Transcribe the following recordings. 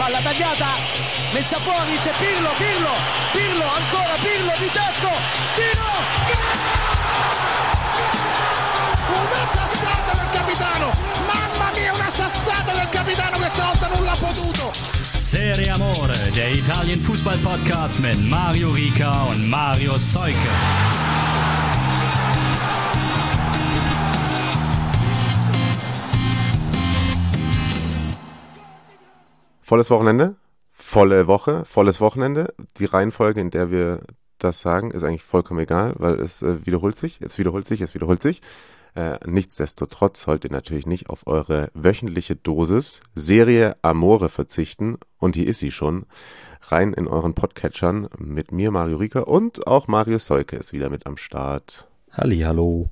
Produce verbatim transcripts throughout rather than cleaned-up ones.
palla tagliata, messa fuori, c'è Pirlo, Pirlo, Pirlo, ancora Pirlo di tacco, tiro, una sassata del capitano, mamma mia, una sassata del capitano, questa volta non l'ha potuto. Serie Amore, der Italien-Fußball-Podcast mit Mario Rica und Mario Seuke. Volles Wochenende, volle Woche, volles Wochenende. Die Reihenfolge, in der wir das sagen, ist eigentlich vollkommen egal, weil es äh, wiederholt sich, es wiederholt sich, es wiederholt sich. Äh, nichtsdestotrotz sollt ihr natürlich nicht auf eure wöchentliche Dosis Serie Amore verzichten. Und hier ist sie schon. Rein in euren Podcatchern mit mir, Mario Rica, und auch Mario Seuke ist wieder mit am Start. Halli, hallo.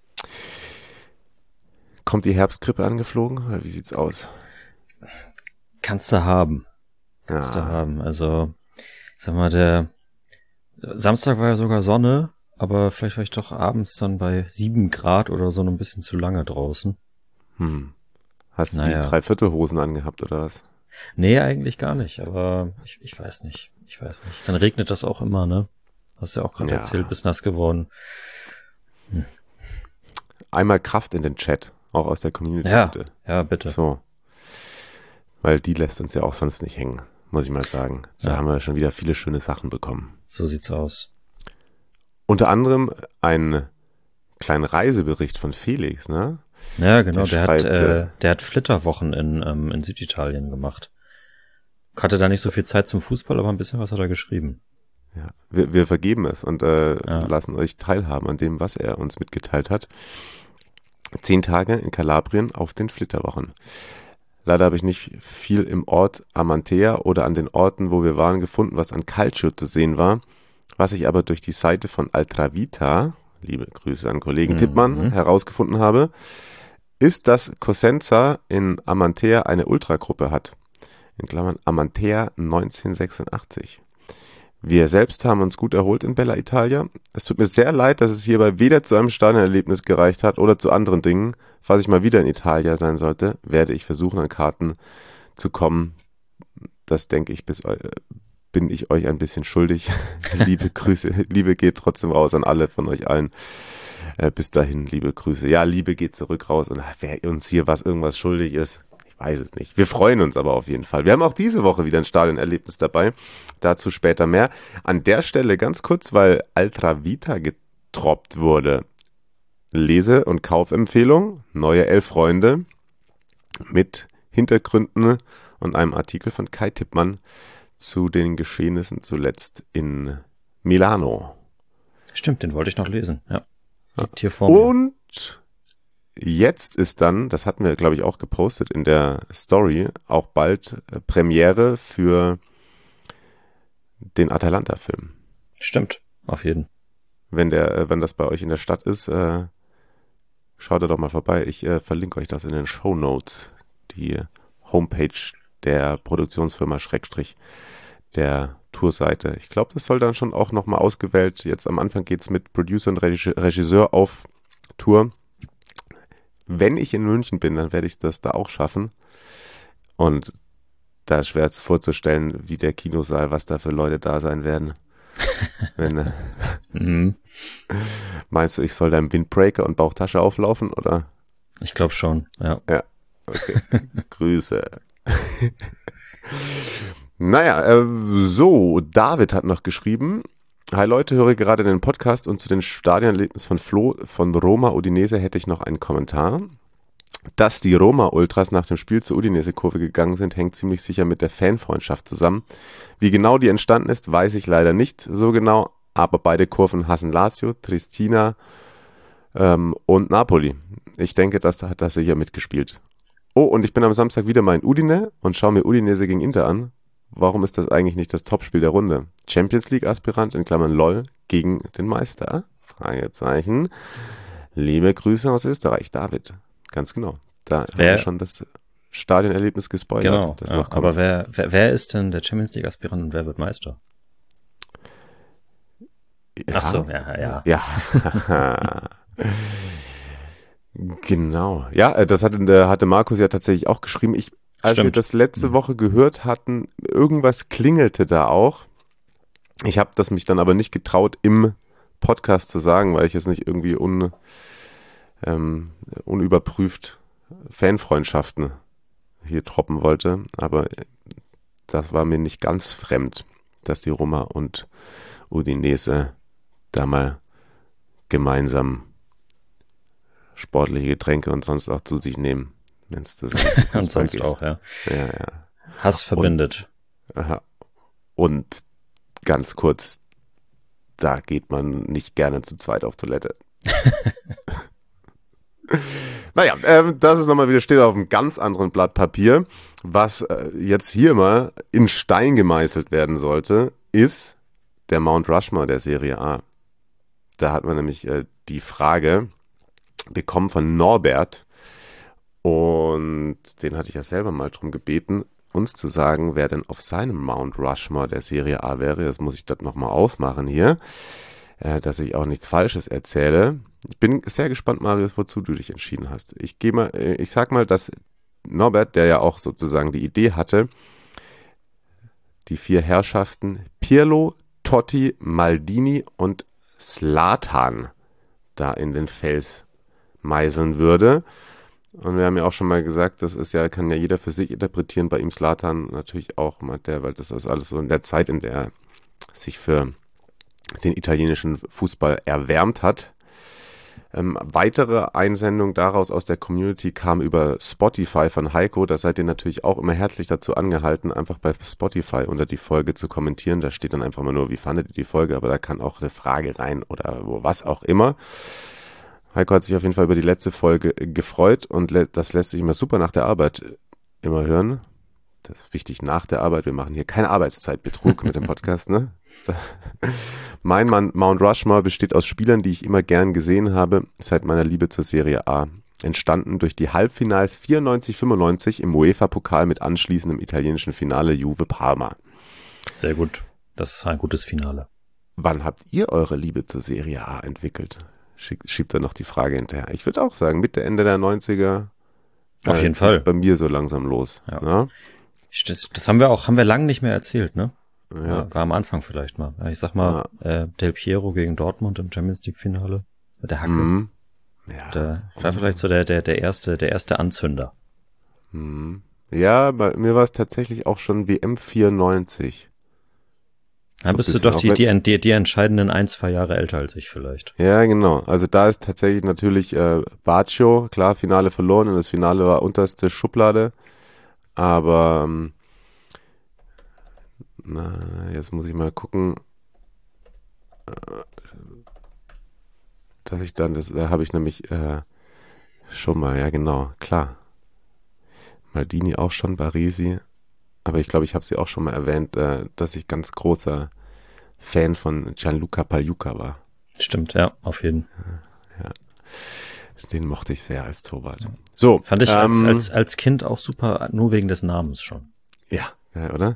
Kommt die Herbstgrippe angeflogen oder wie sieht's aus? Kannst du haben. Kannst Ja. du haben. Also, ich sag mal, der Samstag war ja sogar Sonne, aber vielleicht war ich doch abends dann bei sieben Grad oder so noch ein bisschen zu lange draußen. Hm. Hast du Naja. die Dreiviertelhosen angehabt oder was? Nee, eigentlich gar nicht, aber ich, ich weiß nicht. Ich weiß nicht. Dann regnet das auch immer, ne? Hast du ja auch gerade Ja. erzählt, bist nass geworden. Einmal Kraft in den Chat, auch aus der Community. Ja, bitte. ja, bitte. So. Weil die lässt uns ja auch sonst nicht hängen, muss ich mal sagen. Da Ja. haben wir schon wieder viele schöne Sachen bekommen. So sieht's aus. Unter anderem einen kleinen Reisebericht von Felix, ne? Ja, genau, Der der, hat, schreibt, äh, äh, der hat Flitterwochen in, ähm, in Süditalien gemacht. Hatte da nicht so viel Zeit zum Fußball, aber ein bisschen was hat er geschrieben. Ja, wir, wir vergeben es und äh, Ja. lassen euch teilhaben an dem, was er uns mitgeteilt hat. Zehn Tage in Kalabrien auf den Flitterwochen. Leider habe ich nicht viel im Ort Amantea oder an den Orten, wo wir waren, gefunden, was an Calcio zu sehen war. Was ich aber durch die Seite von Altravita, liebe Grüße an Kollegen Mhm. Tippmann, herausgefunden habe, ist, dass Cosenza in Amantea eine Ultragruppe hat. In Klammern Amantea neunzehnhundertsechsundachtzig. Wir selbst haben uns gut erholt in Bella Italia. Es tut mir sehr leid, dass es hierbei weder zu einem Stadionerlebnis gereicht hat oder zu anderen Dingen. Falls ich mal wieder in Italia sein sollte, werde ich versuchen, an Karten zu kommen. Das denke ich, bis, äh, bin ich euch ein bisschen schuldig. Liebe Grüße, Liebe geht trotzdem raus an alle von euch allen. Äh, bis dahin, liebe Grüße. Ja, Liebe geht zurück raus und wer uns hier was irgendwas schuldig ist, ich weiß es nicht. Wir freuen uns aber auf jeden Fall. Wir haben auch diese Woche wieder ein Stadionerlebnis dabei. Dazu später mehr. An der Stelle ganz kurz, weil Altravita getroppt wurde. Lese- und Kaufempfehlung, neue Elf Freunde mit Hintergründen und einem Artikel von Kai Tippmann zu den Geschehnissen zuletzt in Milano. Stimmt, den wollte ich noch lesen, ja. Liegt hier vor mir. Und jetzt ist dann, das hatten wir, glaube ich, auch gepostet in der Story, auch bald äh, Premiere für den Atalanta-Film. Stimmt, auf jeden. Wenn der, äh, wenn das bei euch in der Stadt ist, äh, schaut da doch mal vorbei. Ich äh, verlinke euch das in den Shownotes, die Homepage der Produktionsfirma Schrägstrich der Tourseite. Ich glaube, das soll dann schon auch nochmal ausgewählt. Jetzt am Anfang geht es mit Producer und Regi- Regisseur auf Tour. Wenn ich in München bin, dann werde ich das da auch schaffen. Und da ist schwer vorzustellen, wie der Kinosaal, was da für Leute da sein werden. Wenn, äh, Mhm. meinst du, ich soll da im Windbreaker und Bauchtasche auflaufen, oder? Ich glaube schon, ja. Ja, okay. Grüße. Naja, äh, so, David hat noch geschrieben. Hi Leute, höre gerade den Podcast und zu den Stadionerlebnissen von Flo von Roma Udinese hätte ich noch einen Kommentar. Dass die Roma-Ultras nach dem Spiel zur Udinese-Kurve gegangen sind, hängt ziemlich sicher mit der Fanfreundschaft zusammen. Wie genau die entstanden ist, weiß ich leider nicht so genau, aber beide Kurven hassen Lazio, Triestina ähm, und Napoli. Ich denke, das hat das sicher mitgespielt. Oh, und ich bin am Samstag wieder mal in Udine und schaue mir Udinese gegen Inter an. Warum ist das eigentlich nicht das Topspiel der Runde? Champions League-Aspirant in Klammern LOL gegen den Meister? Fragezeichen. Liebe Grüße aus Österreich, David. Ganz genau. Da Wer- haben wir schon das Stadionerlebnis gespoilert. Genau, das ja, noch kommt. aber wer, wer, wer ist denn der Champions League-Aspirant und wer wird Meister? Ja. Ach so, ja, ja. Ja. Genau. Ja, äh, das hatte, äh, hatte Markus ja tatsächlich auch geschrieben. Ich als Stimmt. wir das letzte Woche gehört hatten, irgendwas klingelte da auch. Ich habe das mich dann aber nicht getraut, im Podcast zu sagen, weil ich jetzt nicht irgendwie un, ähm, unüberprüft Fanfreundschaften hier droppen wollte. Aber das war mir nicht ganz fremd, dass die Roma und Udinese da mal gemeinsam sportliche Getränke und sonst auch zu sich nehmen. Wenn's das Und sonst geht. auch, ja. Ja, ja. Hass verbindet. Aha. Und ganz kurz, da geht man nicht gerne zu zweit auf Toilette. Naja, ähm, das ist nochmal wieder, steht auf einem ganz anderen Blatt Papier. Was äh, jetzt hier mal in Stein gemeißelt werden sollte, ist der Mount Rushmore der Serie A. Da hat man nämlich äh, die Frage bekommen von Norbert, und den hatte ich ja selber mal drum gebeten, uns zu sagen, wer denn auf seinem Mount Rushmore der Serie A wäre. Das muss ich dort nochmal aufmachen hier, äh, dass ich auch nichts Falsches erzähle. Ich bin sehr gespannt, Marius, wozu du dich entschieden hast. Ich gehe mal, äh, ich sag mal, dass Norbert, der ja auch sozusagen die Idee hatte, die vier Herrschaften Pirlo, Totti, Maldini und Zlatan da in den Fels meißeln würde. Und wir haben ja auch schon mal gesagt, das ist ja, kann ja jeder für sich interpretieren, bei ihm Zlatan natürlich auch, meint der, weil das ist alles so in der Zeit, in der er sich für den italienischen Fußball erwärmt hat. Ähm, weitere Einsendung daraus aus der Community kam über Spotify von Heiko. Da seid ihr natürlich auch immer herzlich dazu angehalten, einfach bei Spotify unter die Folge zu kommentieren. Da steht dann einfach mal nur, wie fandet ihr die Folge, aber da kann auch eine Frage rein oder was auch immer. Heiko hat sich auf jeden Fall über die letzte Folge gefreut und das lässt sich immer super nach der Arbeit immer hören. Das ist wichtig, nach der Arbeit. Wir machen hier keinen Arbeitszeitbetrug mit dem Podcast, ne? Mein Mann Mount Rushmore besteht aus Spielern, die ich immer gern gesehen habe, seit meiner Liebe zur Serie A. Entstanden durch die Halbfinals vierundneunzig fünfundneunzig im UEFA-Pokal mit anschließendem italienischen Finale Juve Parma. Sehr gut. Das ist ein gutes Finale. Wann habt ihr eure Liebe zur Serie A entwickelt? Schiebt, schiebt da noch die Frage hinterher. Ich würde auch sagen, Mitte, Ende der neunziger. Auf äh, jeden Fall. Ist bei mir so langsam los. Ja. Ja? Das, das haben wir auch, haben wir lange nicht mehr erzählt, ne? Ja. Ja, war am Anfang vielleicht mal. Ich sag mal, äh, Del Piero gegen Dortmund im Champions League Finale. Mit der Hacke. Mhm. Ja. Der, war vielleicht so der, der, der erste, der erste Anzünder. Mhm. Ja, bei mir war es tatsächlich auch schon W M vierundneunzig. Dann So bist du bisschen doch auch die, mit- die, die, die entscheidenden ein, zwei Jahre älter als ich vielleicht. Ja, genau. Also da ist tatsächlich natürlich äh, Baccio, klar, Finale verloren und das Finale war unterste Schublade. Aber ähm, na, jetzt muss ich mal gucken, äh, dass ich dann, das da habe ich nämlich äh, schon mal, ja genau, klar. Maldini auch schon, Baresi. Aber ich glaube, ich habe sie auch schon mal erwähnt, äh, dass ich ganz großer Fan von Gianluca Pagliuca war. Stimmt, ja, auf jeden. Den mochte ich sehr als Torwart. So, Fand ich als, ähm, als, als Kind auch super, nur wegen des Namens schon. ja, ja, oder?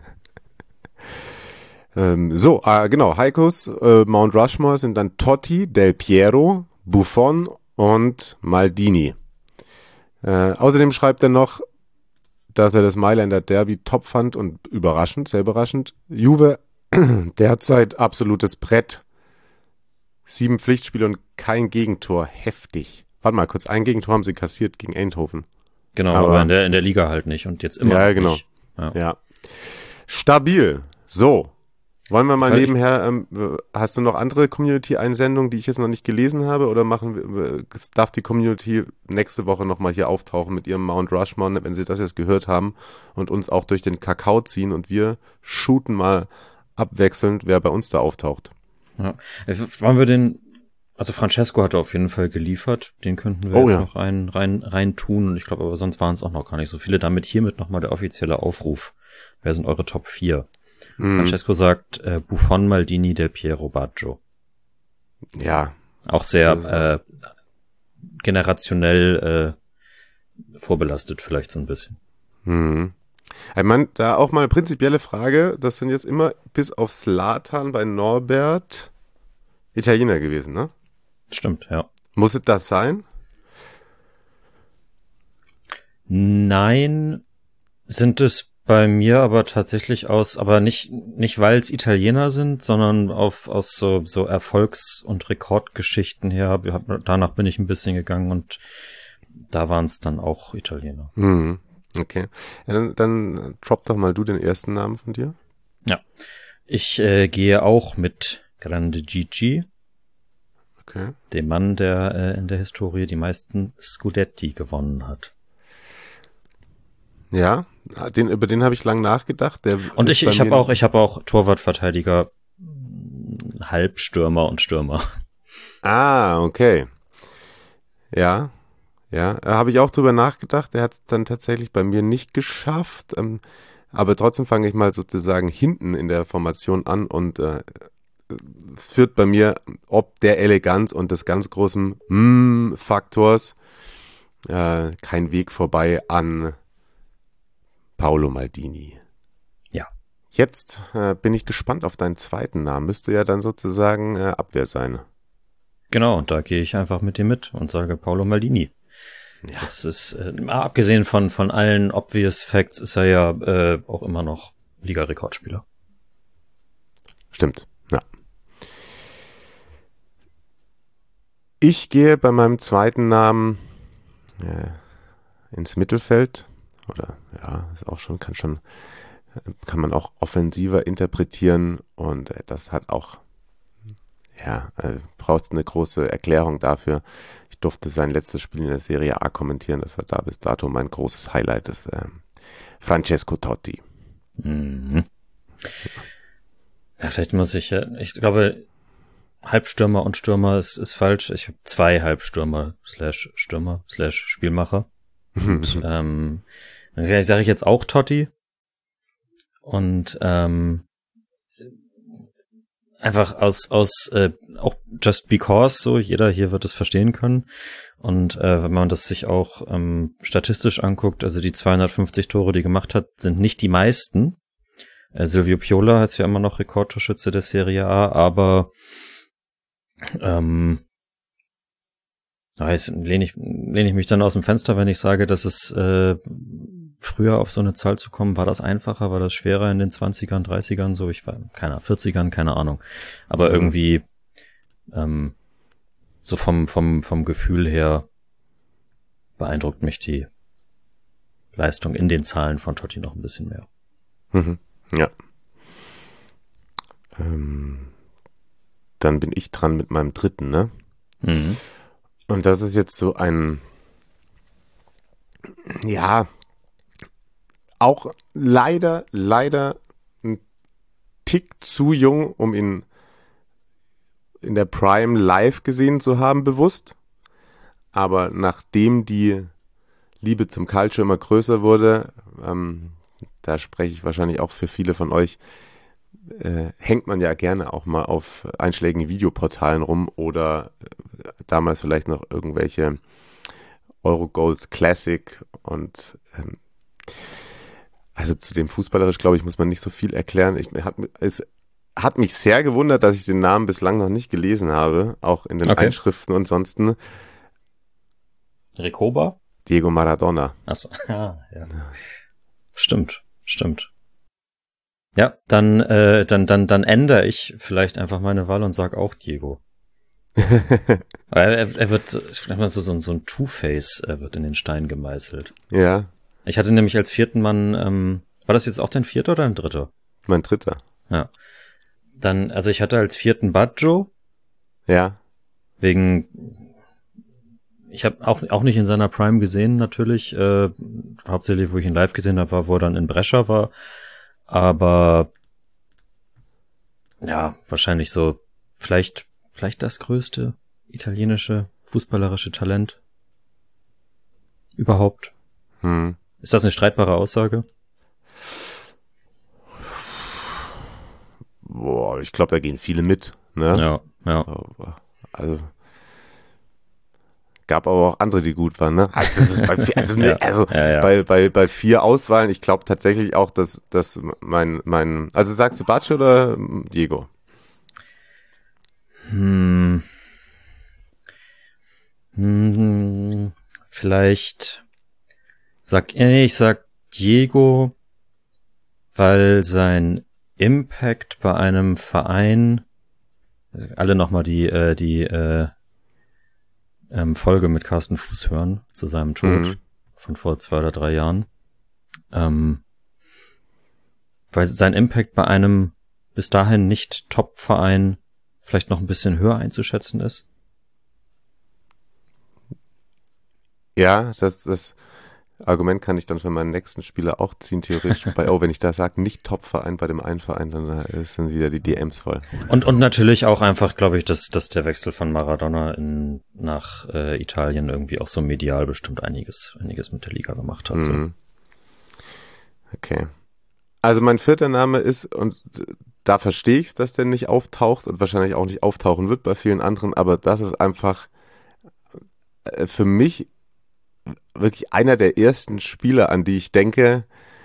ähm, so, äh, genau, Heikos äh, Mount Rushmore sind dann Totti, Del Piero, Buffon und Maldini. Äh, außerdem schreibt er noch, dass er das Mailänder Derby top fand und überraschend, sehr überraschend. Juve derzeit absolutes Brett. Sieben Pflichtspiele und kein Gegentor. Heftig. Warte mal kurz, ein Gegentor haben sie kassiert gegen Eindhoven. Genau, Aber- aber, in, der, in der Liga halt nicht und jetzt immer Ja, noch genau. nicht. Ja. Ja. Stabil. So. Wollen wir mal Kann ich- nebenher, ähm, hast du noch andere Community-Einsendungen, die ich jetzt noch nicht gelesen habe, oder machen wir, darf die Community nächste Woche nochmal hier auftauchen mit ihrem Mount Rushmore, wenn sie das jetzt gehört haben und uns auch durch den Kakao ziehen und wir shooten mal abwechselnd, wer bei uns da auftaucht. Ja. Äh, Wollen wir den, also Francesco hatte auf jeden Fall geliefert, den könnten wir Oh jetzt ja. noch rein, rein, rein tun und ich glaube, aber sonst waren es auch noch gar nicht so viele. Damit hiermit nochmal der offizielle Aufruf. Wer sind eure Top vier? Mhm. Francesco sagt äh, Buffon, Maldini, Del Piero, Baggio. Ja, Auch sehr äh, generationell äh, vorbelastet vielleicht so ein bisschen. Mhm. Ich meine, da auch mal eine prinzipielle Frage, das sind jetzt immer bis auf Zlatan bei Norbert Italiener gewesen, ne? Stimmt, ja. Muss es das sein? Nein, sind es bei mir aber tatsächlich aus, aber nicht nicht weil es Italiener sind, sondern auf aus so so Erfolgs- und Rekordgeschichten her. Hab, danach bin ich ein bisschen gegangen und da waren es dann auch Italiener. Mhm. Okay. Ja, dann, dann drop doch mal du den ersten Namen von dir. Ja, ich äh, gehe auch mit Grande Gigi, Okay. dem Mann, der äh, in der Historie die meisten Scudetti gewonnen hat. Ja, den, über den habe ich lang nachgedacht. Der Und ist ich, bei ich habe mir- auch, ich habe auch Torwartverteidiger, Halbstürmer und Stürmer. Ah, okay. Ja, ja, da habe ich auch drüber nachgedacht. Der hat es dann tatsächlich bei mir nicht geschafft. Ähm, aber trotzdem fange ich mal sozusagen hinten in der Formation an und äh, es führt bei mir ob der Eleganz und des ganz großen mm Faktors äh, kein Weg vorbei an Paolo Maldini. Ja. Jetzt äh, bin ich gespannt auf deinen zweiten Namen. Müsste ja dann sozusagen äh, Abwehr sein. Genau, und da gehe ich einfach mit dir mit und sage Paolo Maldini. Ja. Das ist, äh, mal abgesehen von von allen obvious Facts, ist er ja äh, auch immer noch Liga-Rekordspieler. Stimmt, ja. Ich gehe bei meinem zweiten Namen äh, ins Mittelfeld. Oder ja, ist auch schon, kann schon, kann man auch offensiver interpretieren und äh, das hat auch, ja, äh, braucht eine große Erklärung dafür. Ich durfte sein letztes Spiel in der Serie A kommentieren, das war da bis dato mein großes Highlight, das äh, Francesco Totti. Mhm. Ja, vielleicht muss ich, äh, ich glaube, Halbstürmer und Stürmer ist, ist falsch. Ich habe zwei Halbstürmer slash Stürmer slash Spielmacher. Und, ähm, dann sage ich jetzt auch Totti. Und ähm, einfach aus, aus äh, auch just because, so jeder hier wird es verstehen können. Und äh, wenn man das sich auch ähm, statistisch anguckt, also die zweihundertfünfzig Tore, die er gemacht hat, sind nicht die meisten. Äh, Silvio Piola ist ja immer noch Rekordtorschütze der Serie A, aber ähm, Jetzt lehne ich, lehne ich mich dann aus dem Fenster, wenn ich sage, dass es äh, früher auf so eine Zahl zu kommen, war das einfacher, war das schwerer in den zwanzigern, dreißigern, so, ich war, keine vierzigern, keine Ahnung. Aber Mhm. irgendwie ähm, so vom, vom, vom Gefühl her beeindruckt mich die Leistung in den Zahlen von Totti noch ein bisschen mehr. Mhm. Ja. Ähm, dann bin ich dran mit meinem dritten, ne? Mhm. Und das ist jetzt so ein, ja, auch leider, leider ein Tick zu jung, um ihn in der Prime live gesehen zu haben, bewusst. Aber nachdem die Liebe zum Calcio immer größer wurde, ähm, da spreche ich wahrscheinlich auch für viele von euch, äh, hängt man ja gerne auch mal auf einschlägigen Videoportalen rum oder äh, damals vielleicht noch irgendwelche Eurogoals Classic und ähm, also zu dem fußballerisch, glaube ich, muss man nicht so viel erklären. Ich, hat, es hat mich sehr gewundert, dass ich den Namen bislang noch nicht gelesen habe, auch in den Okay. Einschriften und sonsten. Recoba? Diego Maradona. Achso, ah, ja. Stimmt, stimmt. Ja, dann, äh, dann, dann, dann ändere ich vielleicht einfach meine Wahl und sag auch Diego. Weil er, er wird, vielleicht mal so, so, so ein Two-Face äh, wird in den Stein gemeißelt. Ja, Ich hatte nämlich als vierten Mann, ähm, war das jetzt auch dein vierter oder ein dritter? mein dritter. Ja. Dann, also ich hatte als vierten Baggio, Ja. wegen, ich habe auch, auch nicht in seiner Prime gesehen natürlich, äh, hauptsächlich, wo ich ihn live gesehen habe, war, wo er dann in Brescia war, aber ja, wahrscheinlich so, vielleicht, vielleicht das größte italienische fußballerische Talent überhaupt. Hm. Ist das eine streitbare Aussage? Boah, ich glaube, da gehen viele mit. Ne? Ja, ja. Also gab aber auch andere, die gut waren. Ne? Also, das ist bei, vier- also, ne, Ja, also ja, ja. Bei, bei, bei vier Auswahlen, ich glaube tatsächlich auch, dass, dass mein, mein, also sagst du Baccio oder Diego? Hm. Hm, vielleicht sag, nee, ich sag, Diego, weil sein Impact bei einem Verein, also alle nochmal die, äh, die äh, ähm, Folge mit Carsten Fuß hören zu seinem Tod mhm. von vor zwei oder drei Jahren, ähm, weil sein Impact bei einem bis dahin nicht Top-Verein vielleicht noch ein bisschen höher einzuschätzen ist. Ja, das, das Argument kann ich dann für meinen nächsten Spieler auch ziehen, theoretisch. Bei, oh, wenn ich da sage, nicht Top-Verein bei dem einen Verein, dann sind wieder die D Ms voll. Und und natürlich auch einfach, glaube ich, dass, dass der Wechsel von Maradona in, nach äh, Italien irgendwie auch so medial bestimmt einiges, einiges mit der Liga gemacht hat. So. Mhm. Okay. Also mein vierter Name ist, und da verstehe ich es, dass der nicht auftaucht und wahrscheinlich auch nicht auftauchen wird bei vielen anderen, aber das ist einfach für mich wirklich einer der ersten Spieler, an die ich denke,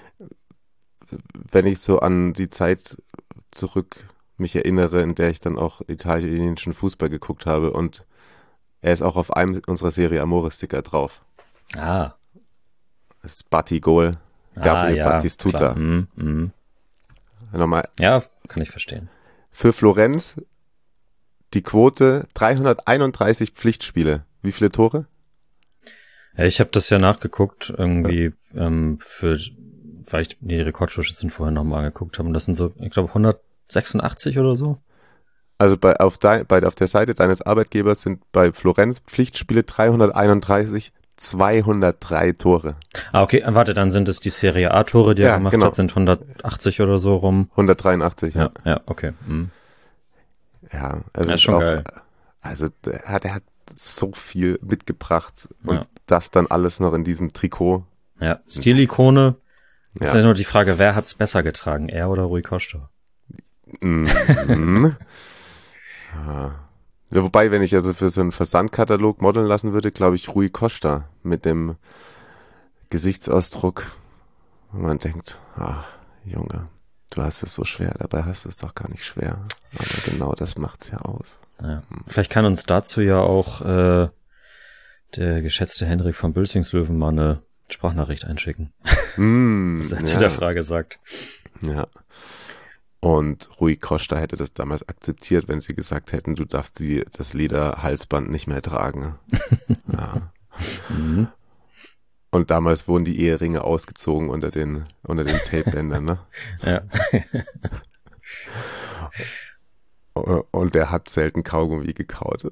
wenn ich so an die Zeit zurück mich erinnere, in der ich dann auch italienischen Fußball geguckt habe, und er ist auch auf einem unserer Serie Amore-Sticker drauf. Ah. Das ist Batigol, Gabriel ah, ja, Batistuta. Mm, mm. Nochmal. Ja, kann ich verstehen. Für Florenz die Quote dreihunderteinunddreißig Pflichtspiele. Wie viele Tore? Ja, ich habe das ja nachgeguckt, irgendwie ja. ähm, für, weil ich die Rekordtorschützen vorher nochmal angeguckt habe, und das sind so, ich glaube, hundertsechsundachtzig oder so. Also bei auf, de, bei auf der Seite deines Arbeitgebers sind bei Florenz Pflichtspiele dreihunderteinunddreißig, zweihundertdrei Tore. Ah, okay, warte, dann sind es die Serie A-Tore, die ja, er gemacht genau. hat, sind hundertachtzig oder so rum. hundertdreiundachtzig, ja. Ja, ja okay. Mhm. Ja, also das ist schon auch, geil. Also der hat, der hat so viel mitgebracht und ja. das dann alles noch in diesem Trikot. Ja, Stilikone. Ja. Ist ja nur die Frage, wer hat's besser getragen, er oder Rui Costa? Mhm. ja, wobei, wenn ich also für so einen Versandkatalog modeln lassen würde, glaube ich Rui Costa mit dem Gesichtsausdruck, wo man denkt, ah, Junge, du hast es so schwer, dabei hast du es doch gar nicht schwer. Aber genau das macht's ja aus. Ja. Vielleicht kann uns dazu ja auch äh, der geschätzte Henrik von Bülzingslöwen mal eine Sprachnachricht einschicken. Mm, was er zu ja. der Frage sagt. Ja. Und Rui Costa hätte das damals akzeptiert, wenn sie gesagt hätten, du darfst die, das Lederhalsband nicht mehr tragen. ja. Mhm. Und damals wurden die Eheringe ausgezogen unter den, unter den Tapebändern, ne? Ja. Und der hat selten Kaugummi gekaut.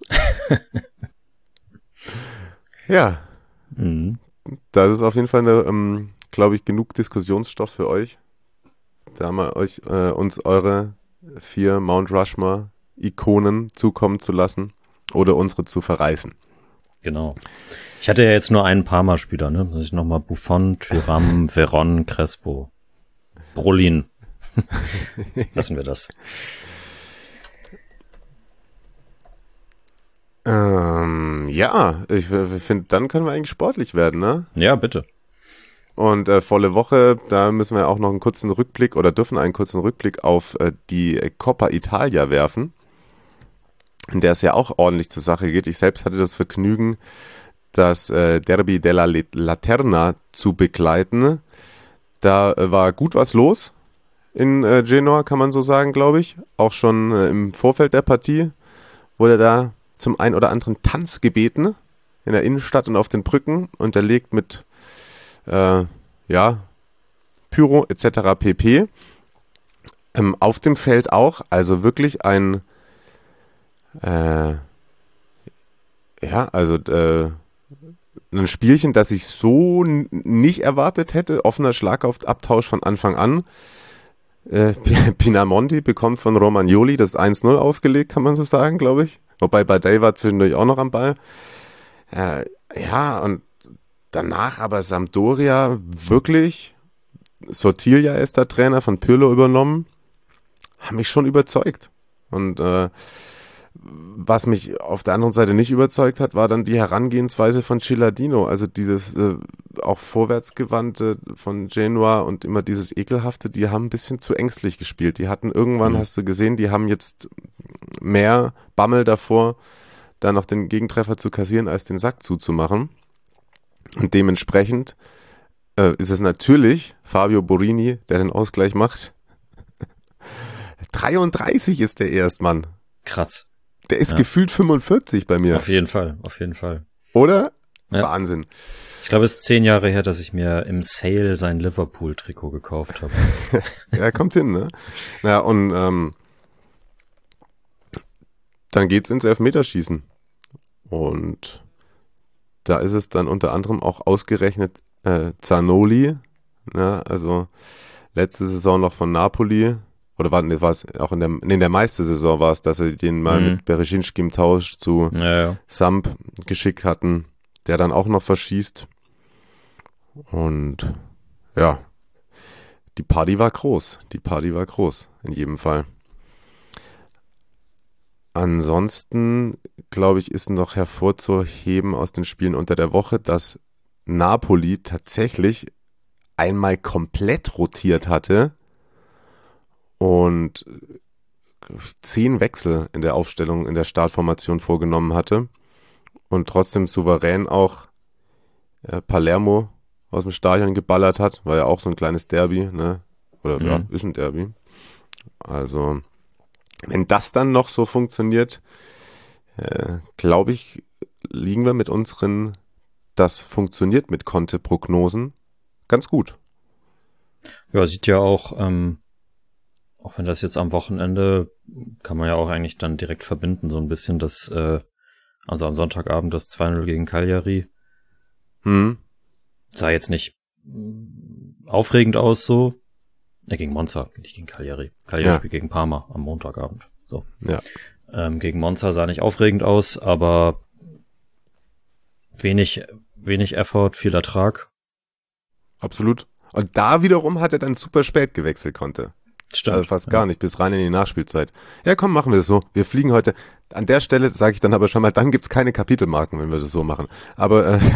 ja. Mhm. Das ist auf jeden Fall eine, ähm, glaube ich, genug Diskussionsstoff für euch. Da haben wir euch, äh, uns eure vier Mount Rushmore-Ikonen zukommen zu lassen oder unsere zu verreißen. Genau. Ich hatte ja jetzt nur einen Parma-Spieler, ne? Muss ich nochmal Buffon, Thuram, Veron, Crespo, Brolin. Lassen wir das. Ähm, ja, ich, ich finde, dann können wir eigentlich sportlich werden, ne? Ja, bitte. Und äh, volle Woche, da müssen wir auch noch einen kurzen Rückblick oder dürfen einen kurzen Rückblick auf äh, die Coppa Italia werfen, in der es ja auch ordentlich zur Sache geht. Ich selbst hatte das Vergnügen, das äh, Derby della Laterna zu begleiten. Da äh, war gut was los in äh, Genoa, kann man so sagen, glaube ich. Auch schon äh, im Vorfeld der Partie wurde da zum ein oder anderen Tanz gebeten in der Innenstadt und auf den Brücken, unterlegt mit äh, ja, Pyro et cetera pp. Ähm, auf dem Feld auch, also wirklich ein äh, ja, also äh, ein Spielchen, das ich so n- nicht erwartet hätte. Offener Schlagabtausch von Anfang an. Äh, Pinamonti bekommt von Romagnoli das eins null aufgelegt, kann man so sagen, glaube ich. Wobei Badei war zwischendurch auch noch am Ball. Äh, ja, und danach aber Sampdoria wirklich, Sottiglia ist der Trainer, von Pirlo übernommen, haben mich schon überzeugt. Und äh, was mich auf der anderen Seite nicht überzeugt hat, war dann die Herangehensweise von Ciladino. Also dieses äh, auch Vorwärtsgewandte von Genua und immer dieses Ekelhafte, die haben ein bisschen zu ängstlich gespielt. Die hatten irgendwann, mhm. hast du gesehen, die haben jetzt mehr Bammel davor, da noch den Gegentreffer zu kassieren, als den Sack zuzumachen. Und dementsprechend äh, ist es natürlich Fabio Borini, der den Ausgleich macht. dreiunddreißig ist der erst, Mann. Krass. Der ist Ja. gefühlt fünfundvierzig bei mir. Auf jeden Fall, auf jeden Fall. Oder? Ja. Wahnsinn. Ich glaube, es ist zehn Jahre her, dass ich mir im Sale sein Liverpool-Trikot gekauft habe. Ja, kommt hin, ne? Na, und ähm, dann geht's ins Elfmeterschießen. Und da ist es dann unter anderem auch ausgerechnet äh, Zanoli, ne? Also letzte Saison noch von Napoli, oder war, nee, war es auch in der, nee, in der Meistersaison war es, dass sie den mal Mhm. mit Berezinski im Tausch zu Ja, ja. Samp geschickt hatten, der dann auch noch verschießt. Und ja, die Party war groß. Die Party war groß, in jedem Fall. Ansonsten, glaube ich, ist noch hervorzuheben aus den Spielen unter der Woche, dass Napoli tatsächlich einmal komplett rotiert hatte und zehn Wechsel in der Aufstellung, in der Startformation vorgenommen hatte und trotzdem souverän auch äh, Palermo aus dem Stadion geballert hat, war ja auch so ein kleines Derby, ne? Oder Mhm. ja, ist ein Derby. Also, wenn das dann noch so funktioniert, äh, glaube ich, liegen wir mit unseren das funktioniert mit Conte-Prognosen ganz gut. Ja, sieht ja auch, ähm, auch wenn das jetzt am Wochenende, kann man ja auch eigentlich dann direkt verbinden, so ein bisschen das, äh, also am Sonntagabend das zwei null gegen Cagliari. Hm. Sah jetzt nicht mm, aufregend aus so. Äh, gegen Monza, nicht gegen Cagliari. Cagliari Ja. spielt gegen Parma am Montagabend. So. Ja. Ähm, gegen Monza sah nicht aufregend aus, aber wenig, wenig Effort, viel Ertrag. Absolut. Und da wiederum hat er dann super spät gewechselt konnte. Stimmt. Also fast gar nicht, bis rein in die Nachspielzeit. Ja, komm, machen wir es so. Wir fliegen heute. An der Stelle sage ich dann aber schon mal, dann gibt's keine Kapitelmarken, wenn wir das so machen. Aber äh,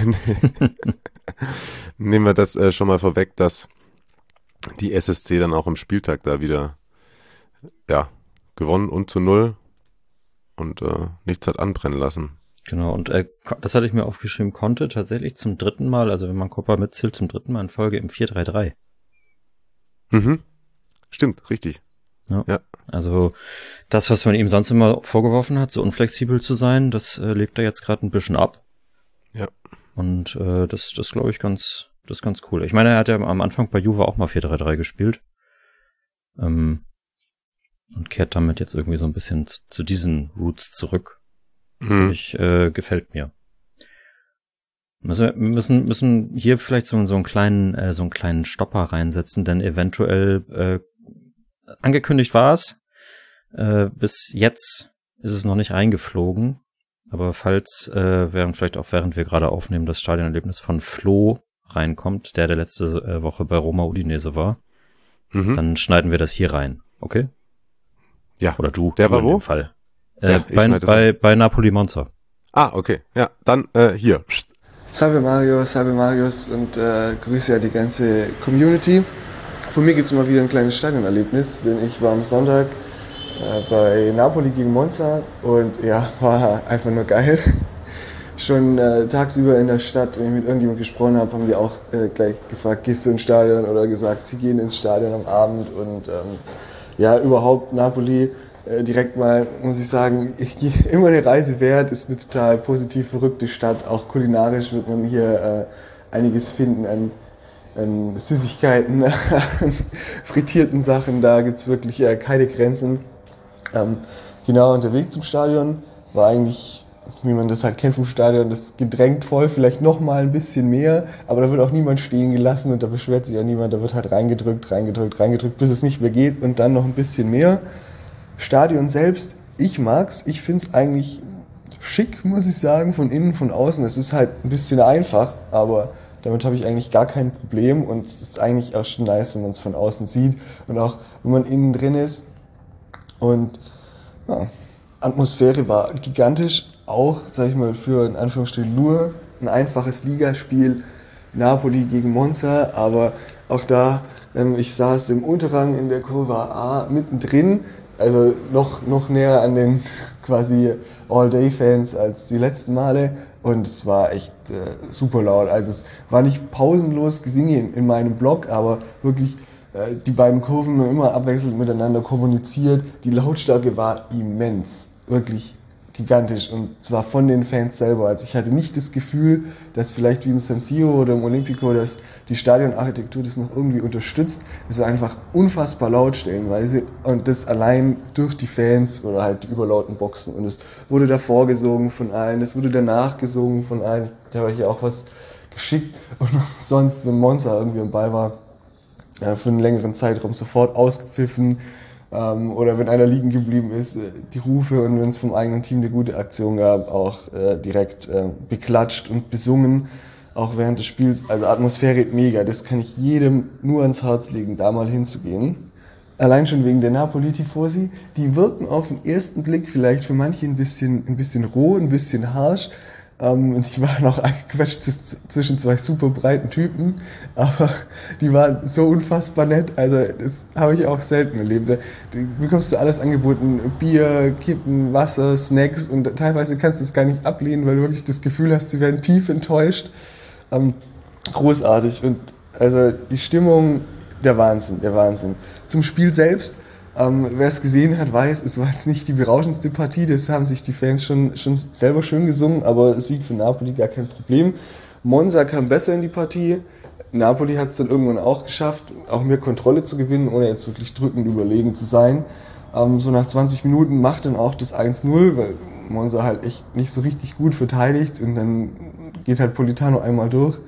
nehmen wir das äh, schon mal vorweg, dass die S S C dann auch am Spieltag da wieder ja gewonnen und zu null und äh, nichts hat anbrennen lassen. Genau, und äh, das hatte ich mir aufgeschrieben, konnte tatsächlich zum dritten Mal, also wenn man Copa mitzählt, zum dritten Mal in Folge im vier drei drei. Mhm. Stimmt, richtig. Also das, was man ihm sonst immer vorgeworfen hat, so unflexibel zu sein, das äh, legt er jetzt gerade ein bisschen ab. Ja. Und äh, das, das glaube ich ganz, das ist ganz cool. Ich meine, er hat ja am Anfang bei Juve auch mal vier drei drei gespielt. Ähm, und kehrt damit jetzt irgendwie so ein bisschen zu, zu diesen Roots zurück. Mhm. Ich, äh, gefällt mir. Müssen wir wir müssen, müssen hier vielleicht so, so einen kleinen, äh, so einen kleinen Stopper reinsetzen, denn eventuell, äh, angekündigt war es. Äh, bis jetzt ist es noch nicht eingeflogen. Aber falls, äh, während vielleicht auch während wir gerade aufnehmen, das Stadionerlebnis von Flo reinkommt, der der letzte äh, Woche bei Roma Udinese war, Mhm. dann schneiden wir das hier rein. Okay? Ja. Oder du. Der du war in wo? dem Fall. Äh, Ja, ich bei, schneide das bei, bei Napoli Monza. Ah, okay. Ja, dann äh, hier. Salve Mario, salve Marius und äh, grüße ja die ganze Community. Von mir gibt es mal wieder ein kleines Stadionerlebnis, denn ich war am Sonntag äh, bei Napoli gegen Monza und ja, war einfach nur geil. Schon äh, tagsüber in der Stadt, wenn ich mit irgendjemandem gesprochen habe, haben die auch äh, gleich gefragt, gehst du ins Stadion oder gesagt, sie gehen ins Stadion am Abend und ähm, ja, überhaupt Napoli. Direkt mal, muss ich sagen, ich, immer eine Reise wert, ist eine total positiv verrückte Stadt. Auch kulinarisch wird man hier äh, einiges finden an, an Süßigkeiten, an frittierten Sachen. Da gibt's wirklich äh, keine Grenzen. Ähm, genau, und der Weg zum Stadion war eigentlich, wie man das halt kennt vom Stadion, das gedrängt voll, vielleicht noch mal ein bisschen mehr, aber da wird auch niemand stehen gelassen und da beschwert sich auch niemand. Da wird halt reingedrückt, reingedrückt, reingedrückt, bis es nicht mehr geht und dann noch ein bisschen mehr. Stadion selbst, ich mag's, ich find's eigentlich schick, muss ich sagen, von innen, von außen. Es ist halt ein bisschen einfach, aber damit habe ich eigentlich gar kein Problem und es ist eigentlich auch schon nice, wenn man es von außen sieht und auch wenn man innen drin ist. Und ja, Atmosphäre war gigantisch, auch, sag ich mal, für in Anführungsstrichen nur ein einfaches Ligaspiel, Napoli gegen Monza, aber auch da Ähm, ich saß im Unterrang in der Kurve A mittendrin, also noch, noch näher an den quasi All-Day-Fans als die letzten Male. Und es war echt äh, super laut. Also es war nicht pausenlos Gesinge in, in meinem Block, aber wirklich äh, die beiden Kurven immer abwechselnd miteinander kommuniziert. Die Lautstärke war immens, wirklich gigantisch, und zwar von den Fans selber. Also ich hatte nicht das Gefühl, dass vielleicht wie im San Siro oder im Olimpico, dass die Stadionarchitektur das noch irgendwie unterstützt. Es war einfach unfassbar laut stellenweise, und das allein durch die Fans oder halt die überlauten Boxen. Und es wurde davor gesungen von allen, es wurde danach gesungen von allen. Ich habe hier auch was geschickt, und sonst, wenn Monza irgendwie am Ball war, äh, für einen längeren Zeitraum sofort ausgepfiffen. Ähm, oder wenn einer liegen geblieben ist, äh, die Rufe, und wenn es vom eigenen Team eine gute Aktion gab, auch äh, direkt äh, beklatscht und besungen, auch während des Spiels. Also Atmosphäre mega, das kann ich jedem nur ans Herz legen, da mal hinzugehen. Allein schon wegen der Napoli-Tifosi, die wirken auf den ersten Blick vielleicht für manche ein bisschen, ein bisschen roh, ein bisschen harsch. Um, und ich war noch eingequetscht zwischen zwei super breiten Typen, aber die waren so unfassbar nett, also das habe ich auch selten erlebt. Du bekommst du alles angeboten, Bier, Kippen, Wasser, Snacks, und teilweise kannst du es gar nicht ablehnen, weil du wirklich das Gefühl hast, sie werden tief enttäuscht. Um, großartig, und also die Stimmung, der Wahnsinn, der Wahnsinn. Zum Spiel selbst. Ähm, wer es gesehen hat, weiß, es war jetzt nicht die berauschendste Partie, das haben sich die Fans schon, schon selber schön gesungen, aber Sieg für Napoli gar kein Problem. Monza kam besser in die Partie, Napoli hat es dann irgendwann auch geschafft, auch mehr Kontrolle zu gewinnen, ohne jetzt wirklich drückend überlegen zu sein. Ähm, so nach zwanzig Minuten macht dann auch das eins null, weil Monza halt echt nicht so richtig gut verteidigt, und dann geht halt Politano einmal durch.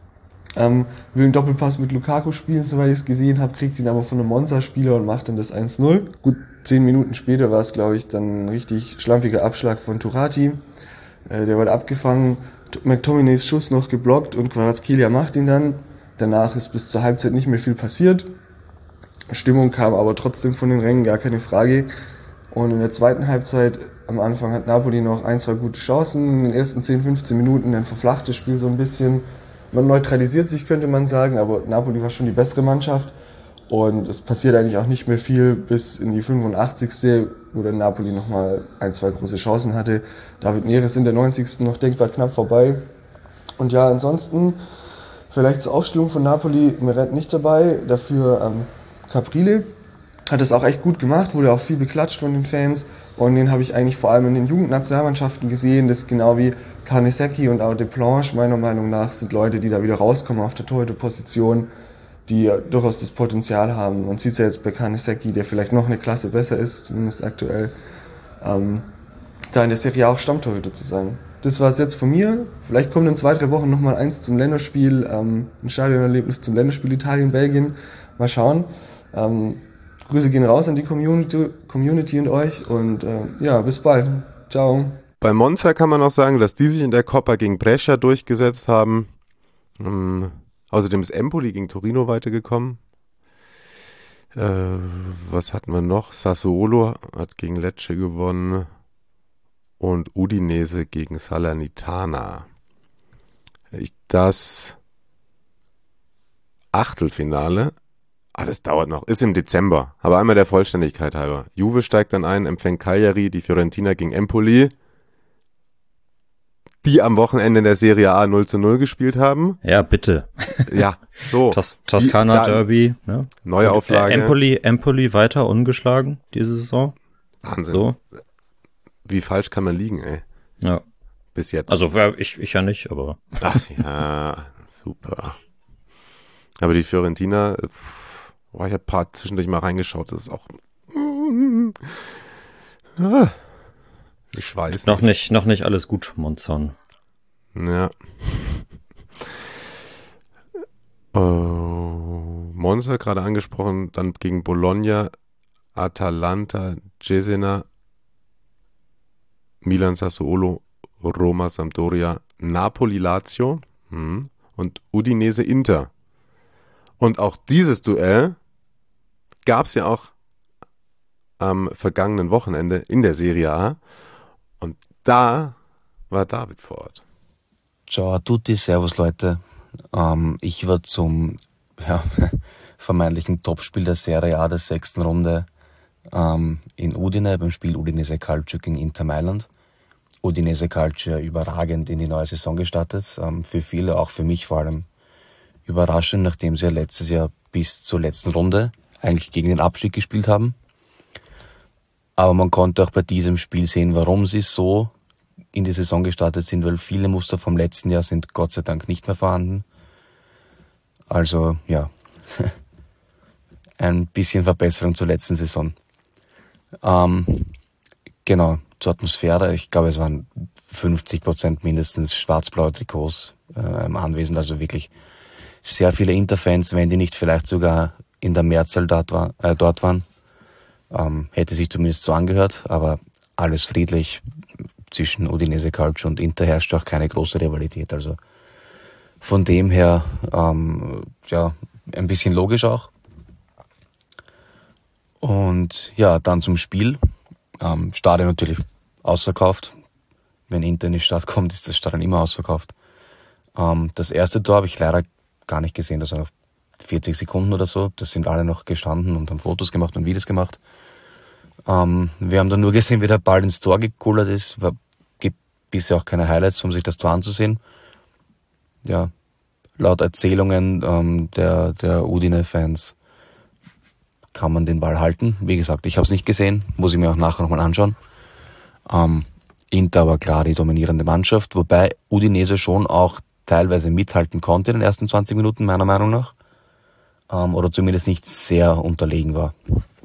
Ähm, will einen Doppelpass mit Lukaku spielen, soweit ich es gesehen habe, kriegt ihn aber von einem Monza-Spieler und macht dann das eins null. Gut, zehn Minuten später war es, glaube ich, dann ein richtig schlampiger Abschlag von Turati. Äh, der wurde abgefangen, McTominays Schuss noch geblockt, und Kvaratskhelia macht ihn dann. Danach ist bis zur Halbzeit nicht mehr viel passiert. Stimmung kam aber trotzdem von den Rängen, gar keine Frage. Und in der zweiten Halbzeit, am Anfang hat Napoli noch ein, zwei gute Chancen. In den ersten zehn, fünfzehn Minuten dann verflacht das Spiel so ein bisschen. Man neutralisiert sich, könnte man sagen, aber Napoli war schon die bessere Mannschaft, und es passiert eigentlich auch nicht mehr viel bis in die fünfundachtzigste wo dann Napoli nochmal ein, zwei große Chancen hatte. David Neres in der neunzigsten noch denkbar knapp vorbei. Und ja, ansonsten vielleicht zur Aufstellung von Napoli, Meret nicht dabei, dafür ähm, Caprile. Hat es auch echt gut gemacht, wurde auch viel beklatscht von den Fans, und den habe ich eigentlich vor allem in den Jugendnationalmannschaften gesehen. Das genau wie Carnesecchi und auch Deplanche, meiner Meinung nach, sind Leute, die da wieder rauskommen auf der Torhüterposition, die durchaus das Potenzial haben. Man sieht es ja jetzt bei Carnesecchi, der vielleicht noch eine Klasse besser ist, zumindest aktuell, ähm, da in der Serie auch Stammtorhüter zu sein. Das war es jetzt von mir. Vielleicht kommt in zwei, drei Wochen nochmal eins zum Länderspiel, ähm, ein Stadionerlebnis zum Länderspiel Italien-Belgien. Mal schauen. Ähm, Grüße gehen raus an die Community, Community und euch, und äh, ja, bis bald. Ciao. Bei Monza kann man auch sagen, dass die sich in der Coppa gegen Brescia durchgesetzt haben. Ähm, außerdem ist Empoli gegen Torino weitergekommen. Äh, was hatten wir noch? Sassuolo hat gegen Lecce gewonnen und Udinese gegen Salernitana. Ich, das Achtelfinale, ah, das dauert noch, ist im Dezember, aber einmal der Vollständigkeit halber. Juve steigt dann ein, empfängt Cagliari, die Fiorentina gegen Empoli, die am Wochenende in der Serie A null zu null gespielt haben. Ja, bitte. Ja, so. Tos- Toskana Derby. Ne? Neue Und, Auflage. Äh, Empoli, Empoli weiter ungeschlagen diese Saison. Wahnsinn. So. Wie falsch kann man liegen, ey. Ja. Bis jetzt. Also ich, ich ja nicht, aber. Ach ja, super. Aber die Fiorentina, boah, ich habe ein paar zwischendurch mal reingeschaut, das ist auch. Ich weiß noch nicht. Noch nicht alles gut, Monzon. Ja. Oh, Monza gerade angesprochen, dann gegen Bologna, Atalanta, Cesena, Milan, Sassuolo, Roma, Sampdoria, Napoli, Lazio hm, und Udinese, Inter. Und auch dieses Duell gab es ja auch am vergangenen Wochenende in der Serie A. Und da war David vor Ort. Ciao a tutti, servus Leute. Ähm, ich war zum ja, vermeintlichen Topspiel der Serie A der sechsten Runde ähm, in Udine, beim Spiel Udinese Calcio gegen Inter Mailand. Udinese Calcio überragend in die neue Saison gestartet. Ähm, für viele, auch für mich vor allem, überraschend, nachdem sie ja letztes Jahr bis zur letzten Runde eigentlich gegen den Abstieg gespielt haben. Aber man konnte auch bei diesem Spiel sehen, warum sie so in die Saison gestartet sind, weil viele Muster vom letzten Jahr sind Gott sei Dank nicht mehr vorhanden. Also, ja, ein bisschen Verbesserung zur letzten Saison. Ähm, genau, zur Atmosphäre. Ich glaube, es waren fünfzig Prozent mindestens schwarz-blaue Trikots äh, anwesend. Also wirklich sehr viele Interfans, wenn die nicht vielleicht sogar in der Mehrzahl dort, war, äh, dort waren. Ähm, hätte sich zumindest so angehört, aber alles friedlich. Zwischen Udinese Calcio und Inter herrscht auch keine große Rivalität. Also von dem her, ähm, ja, ein bisschen logisch auch. Und ja, dann zum Spiel. Ähm, Stadion natürlich ausverkauft. Wenn Inter in die Stadt kommt, ist das Stadion immer ausverkauft. Ähm, das erste Tor habe ich leider gar nicht gesehen. Das waren noch vierzig Sekunden oder so. Das sind alle noch gestanden und haben Fotos gemacht und Videos gemacht. Ähm, wir haben dann nur gesehen, wie der Ball ins Tor gekullert ist. Es gibt bisher auch keine Highlights, um sich das Tor anzusehen. Ja, laut Erzählungen ähm, der, der Udine-Fans kann man den Ball halten. Wie gesagt, ich habe es nicht gesehen, muss ich mir auch nachher nochmal anschauen. Ähm, Inter war klar die dominierende Mannschaft, wobei Udinese schon auch teilweise mithalten konnte in den ersten zwanzig Minuten, meiner Meinung nach. Ähm, oder zumindest nicht sehr unterlegen war.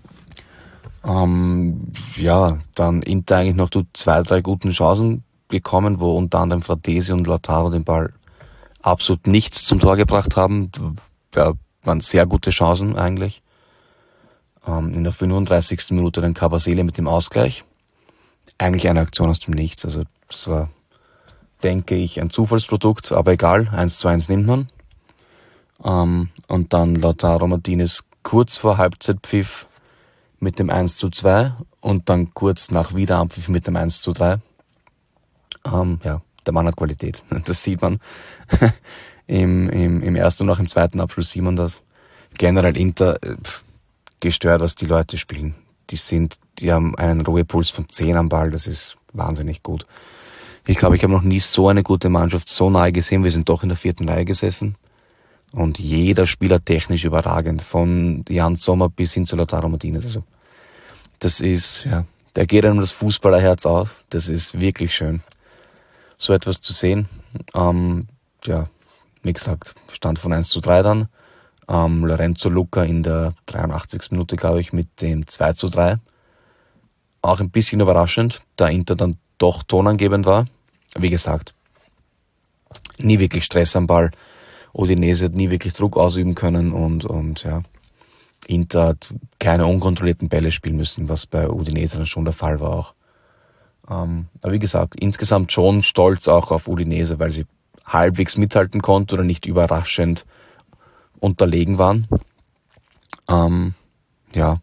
Ähm, ja, dann Inter eigentlich noch zu zwei, drei guten Chancen gekommen, wo unter anderem Fratesi und Lautaro den Ball absolut nichts zum Tor gebracht haben. Ja, waren sehr gute Chancen eigentlich. Ähm, in der fünfunddreißigsten Minute dann Kabasele mit dem Ausgleich. Eigentlich eine Aktion aus dem Nichts. Also das war, denke ich, ein Zufallsprodukt, aber egal, eins zu eins nimmt man. Ähm, und dann Lautaro Martinez kurz vor Halbzeitpfiff mit dem eins zu zwei und dann kurz nach Wiederanpfiff mit dem eins zu drei. Ähm, ja, der Mann hat Qualität. Das sieht man. Im, im, im ersten und auch im zweiten Abschluss sieht man das. Generell Inter äh, gestört, was die Leute spielen. Die sind, die haben einen Ruhepuls von zehn am Ball. Das ist wahnsinnig gut. Ich glaube, ich habe noch nie so eine gute Mannschaft so nahe gesehen. Wir sind doch in der vierten Reihe gesessen. Und jeder Spieler technisch überragend. Von Jan Sommer bis hin zu Lautaro Martinez. Also, das ist, ja, da geht einem das Fußballerherz auf. Das ist wirklich schön, so etwas zu sehen. Ähm, ja, wie gesagt, Stand von eins zu drei dann. Ähm, Lorenzo Lucca in der dreiundachtzigsten Minute, glaube ich, mit dem zwei zu drei. Auch ein bisschen überraschend, da Inter dann doch tonangebend war. Wie gesagt, nie wirklich Stress am Ball. Udinese hat nie wirklich Druck ausüben können und, und ja, Inter hat keine unkontrollierten Bälle spielen müssen, was bei Udinese dann schon der Fall war auch. Ähm, aber wie gesagt, insgesamt schon stolz auch auf Udinese, weil sie halbwegs mithalten konnte oder nicht überraschend unterlegen waren. Ähm, ja,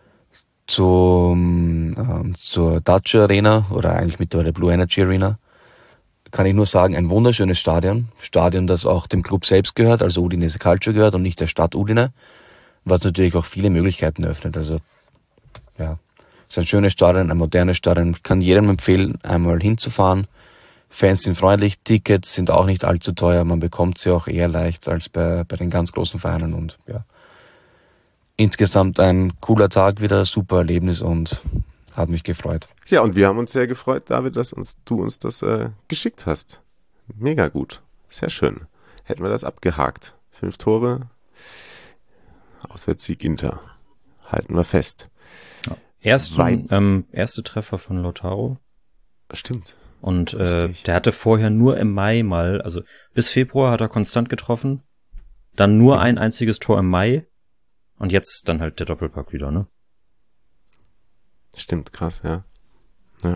zum, ähm, zur Dacia Arena oder eigentlich mittlerweile Blue Energy Arena kann ich nur sagen, ein wunderschönes Stadion. Stadion, das auch dem Club selbst gehört, also Udinese Calcio gehört und nicht der Stadt Udine, was natürlich auch viele Möglichkeiten öffnet. Also ja, es ist ein schönes Stadion, ein modernes Stadion. Ich kann jedem empfehlen, einmal hinzufahren. Fans sind freundlich, Tickets sind auch nicht allzu teuer, man bekommt sie auch eher leicht als bei, bei den ganz großen Vereinen und ja. Insgesamt ein cooler Tag wieder, super Erlebnis und hat mich gefreut. Ja, und wir haben uns sehr gefreut, David, dass uns, du uns das äh, geschickt hast. Mega gut. Sehr schön. Hätten wir das abgehakt. Fünf Tore, Auswärtssieg Inter. Halten wir fest. Ja. Ersten, ähm, erste Treffer von Lautaro. Stimmt. Und äh, der hatte vorher nur im Mai mal, also bis Februar hat er konstant getroffen. Dann nur ein einziges Tor im Mai. Und jetzt dann halt der Doppelpack wieder, ne? Stimmt, krass, ja. ja.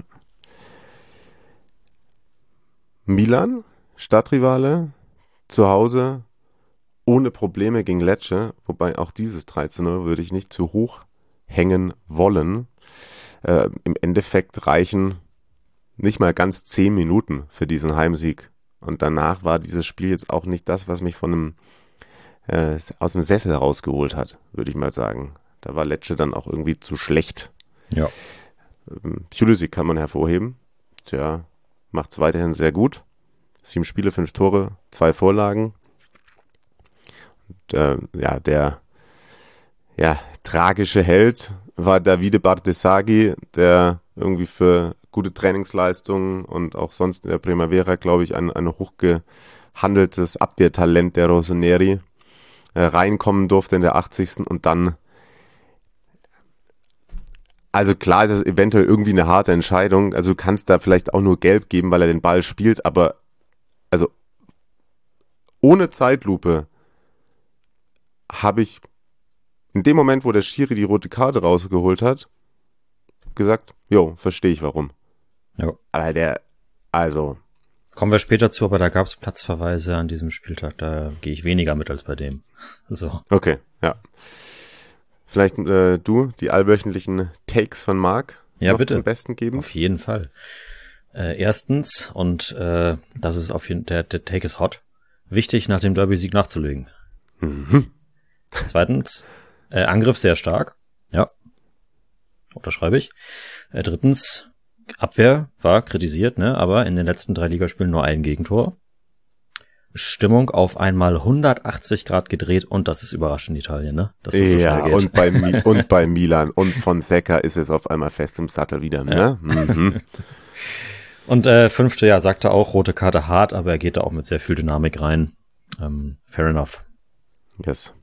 Milan, Stadtrivale, zu Hause, ohne Probleme gegen Lecce, wobei auch dieses drei zu null würde ich nicht zu hoch hängen wollen. Äh, im Endeffekt reichen nicht mal ganz zehn Minuten für diesen Heimsieg. Und danach war dieses Spiel jetzt auch nicht das, was mich von einem äh, aus dem Sessel rausgeholt hat, würde ich mal sagen. Da war Lecce dann auch irgendwie zu schlecht. Ja. Ähm, Pulisic kann man hervorheben. Der macht es weiterhin sehr gut. Sieben Spiele, fünf Tore, zwei Vorlagen. Und, äh, ja, der ja, tragische Held war Davide Bartesaghi, der irgendwie für gute Trainingsleistungen und auch sonst in der Primavera, glaube ich, ein, ein hochgehandeltes Abwehrtalent der Rossoneri äh, reinkommen durfte in der achtzigsten und dann, also klar ist es eventuell irgendwie eine harte Entscheidung, also du kannst da vielleicht auch nur gelb geben, weil er den Ball spielt, aber also ohne Zeitlupe habe ich in dem Moment, wo der Schiri die rote Karte rausgeholt hat, gesagt, jo, verstehe ich warum. Ja. Aber der, also. Kommen wir später zu, aber da gab es Platzverweise an diesem Spieltag, da gehe ich weniger mit als bei dem. So. Okay, ja. Vielleicht äh, du die allwöchentlichen Takes von Marc ja, noch bitte. zum Besten geben? Auf jeden Fall. Äh, erstens, und äh, das ist auf jeden Fall, der, der Take ist hot, wichtig, nach dem Derby-Sieg nachzulegen. Mhm. Zweitens, äh, Angriff sehr stark. Ja. Unterschreibe ich. Äh, drittens, Abwehr war kritisiert, ne, aber in den letzten drei Ligaspielen nur ein Gegentor. Stimmung auf einmal hundertachtzig Grad gedreht und das ist überraschend in Italien, ne? Dass das so ja, schnell geht. und bei, Mi- und bei Milan und Fonseca ist es auf einmal fest im Sattel wieder, ne? Ja. Mhm. Und äh, fünfte, ja, sagte auch, rote Karte hart, aber er geht da auch mit sehr viel Dynamik rein. Ähm, fair enough. Yes.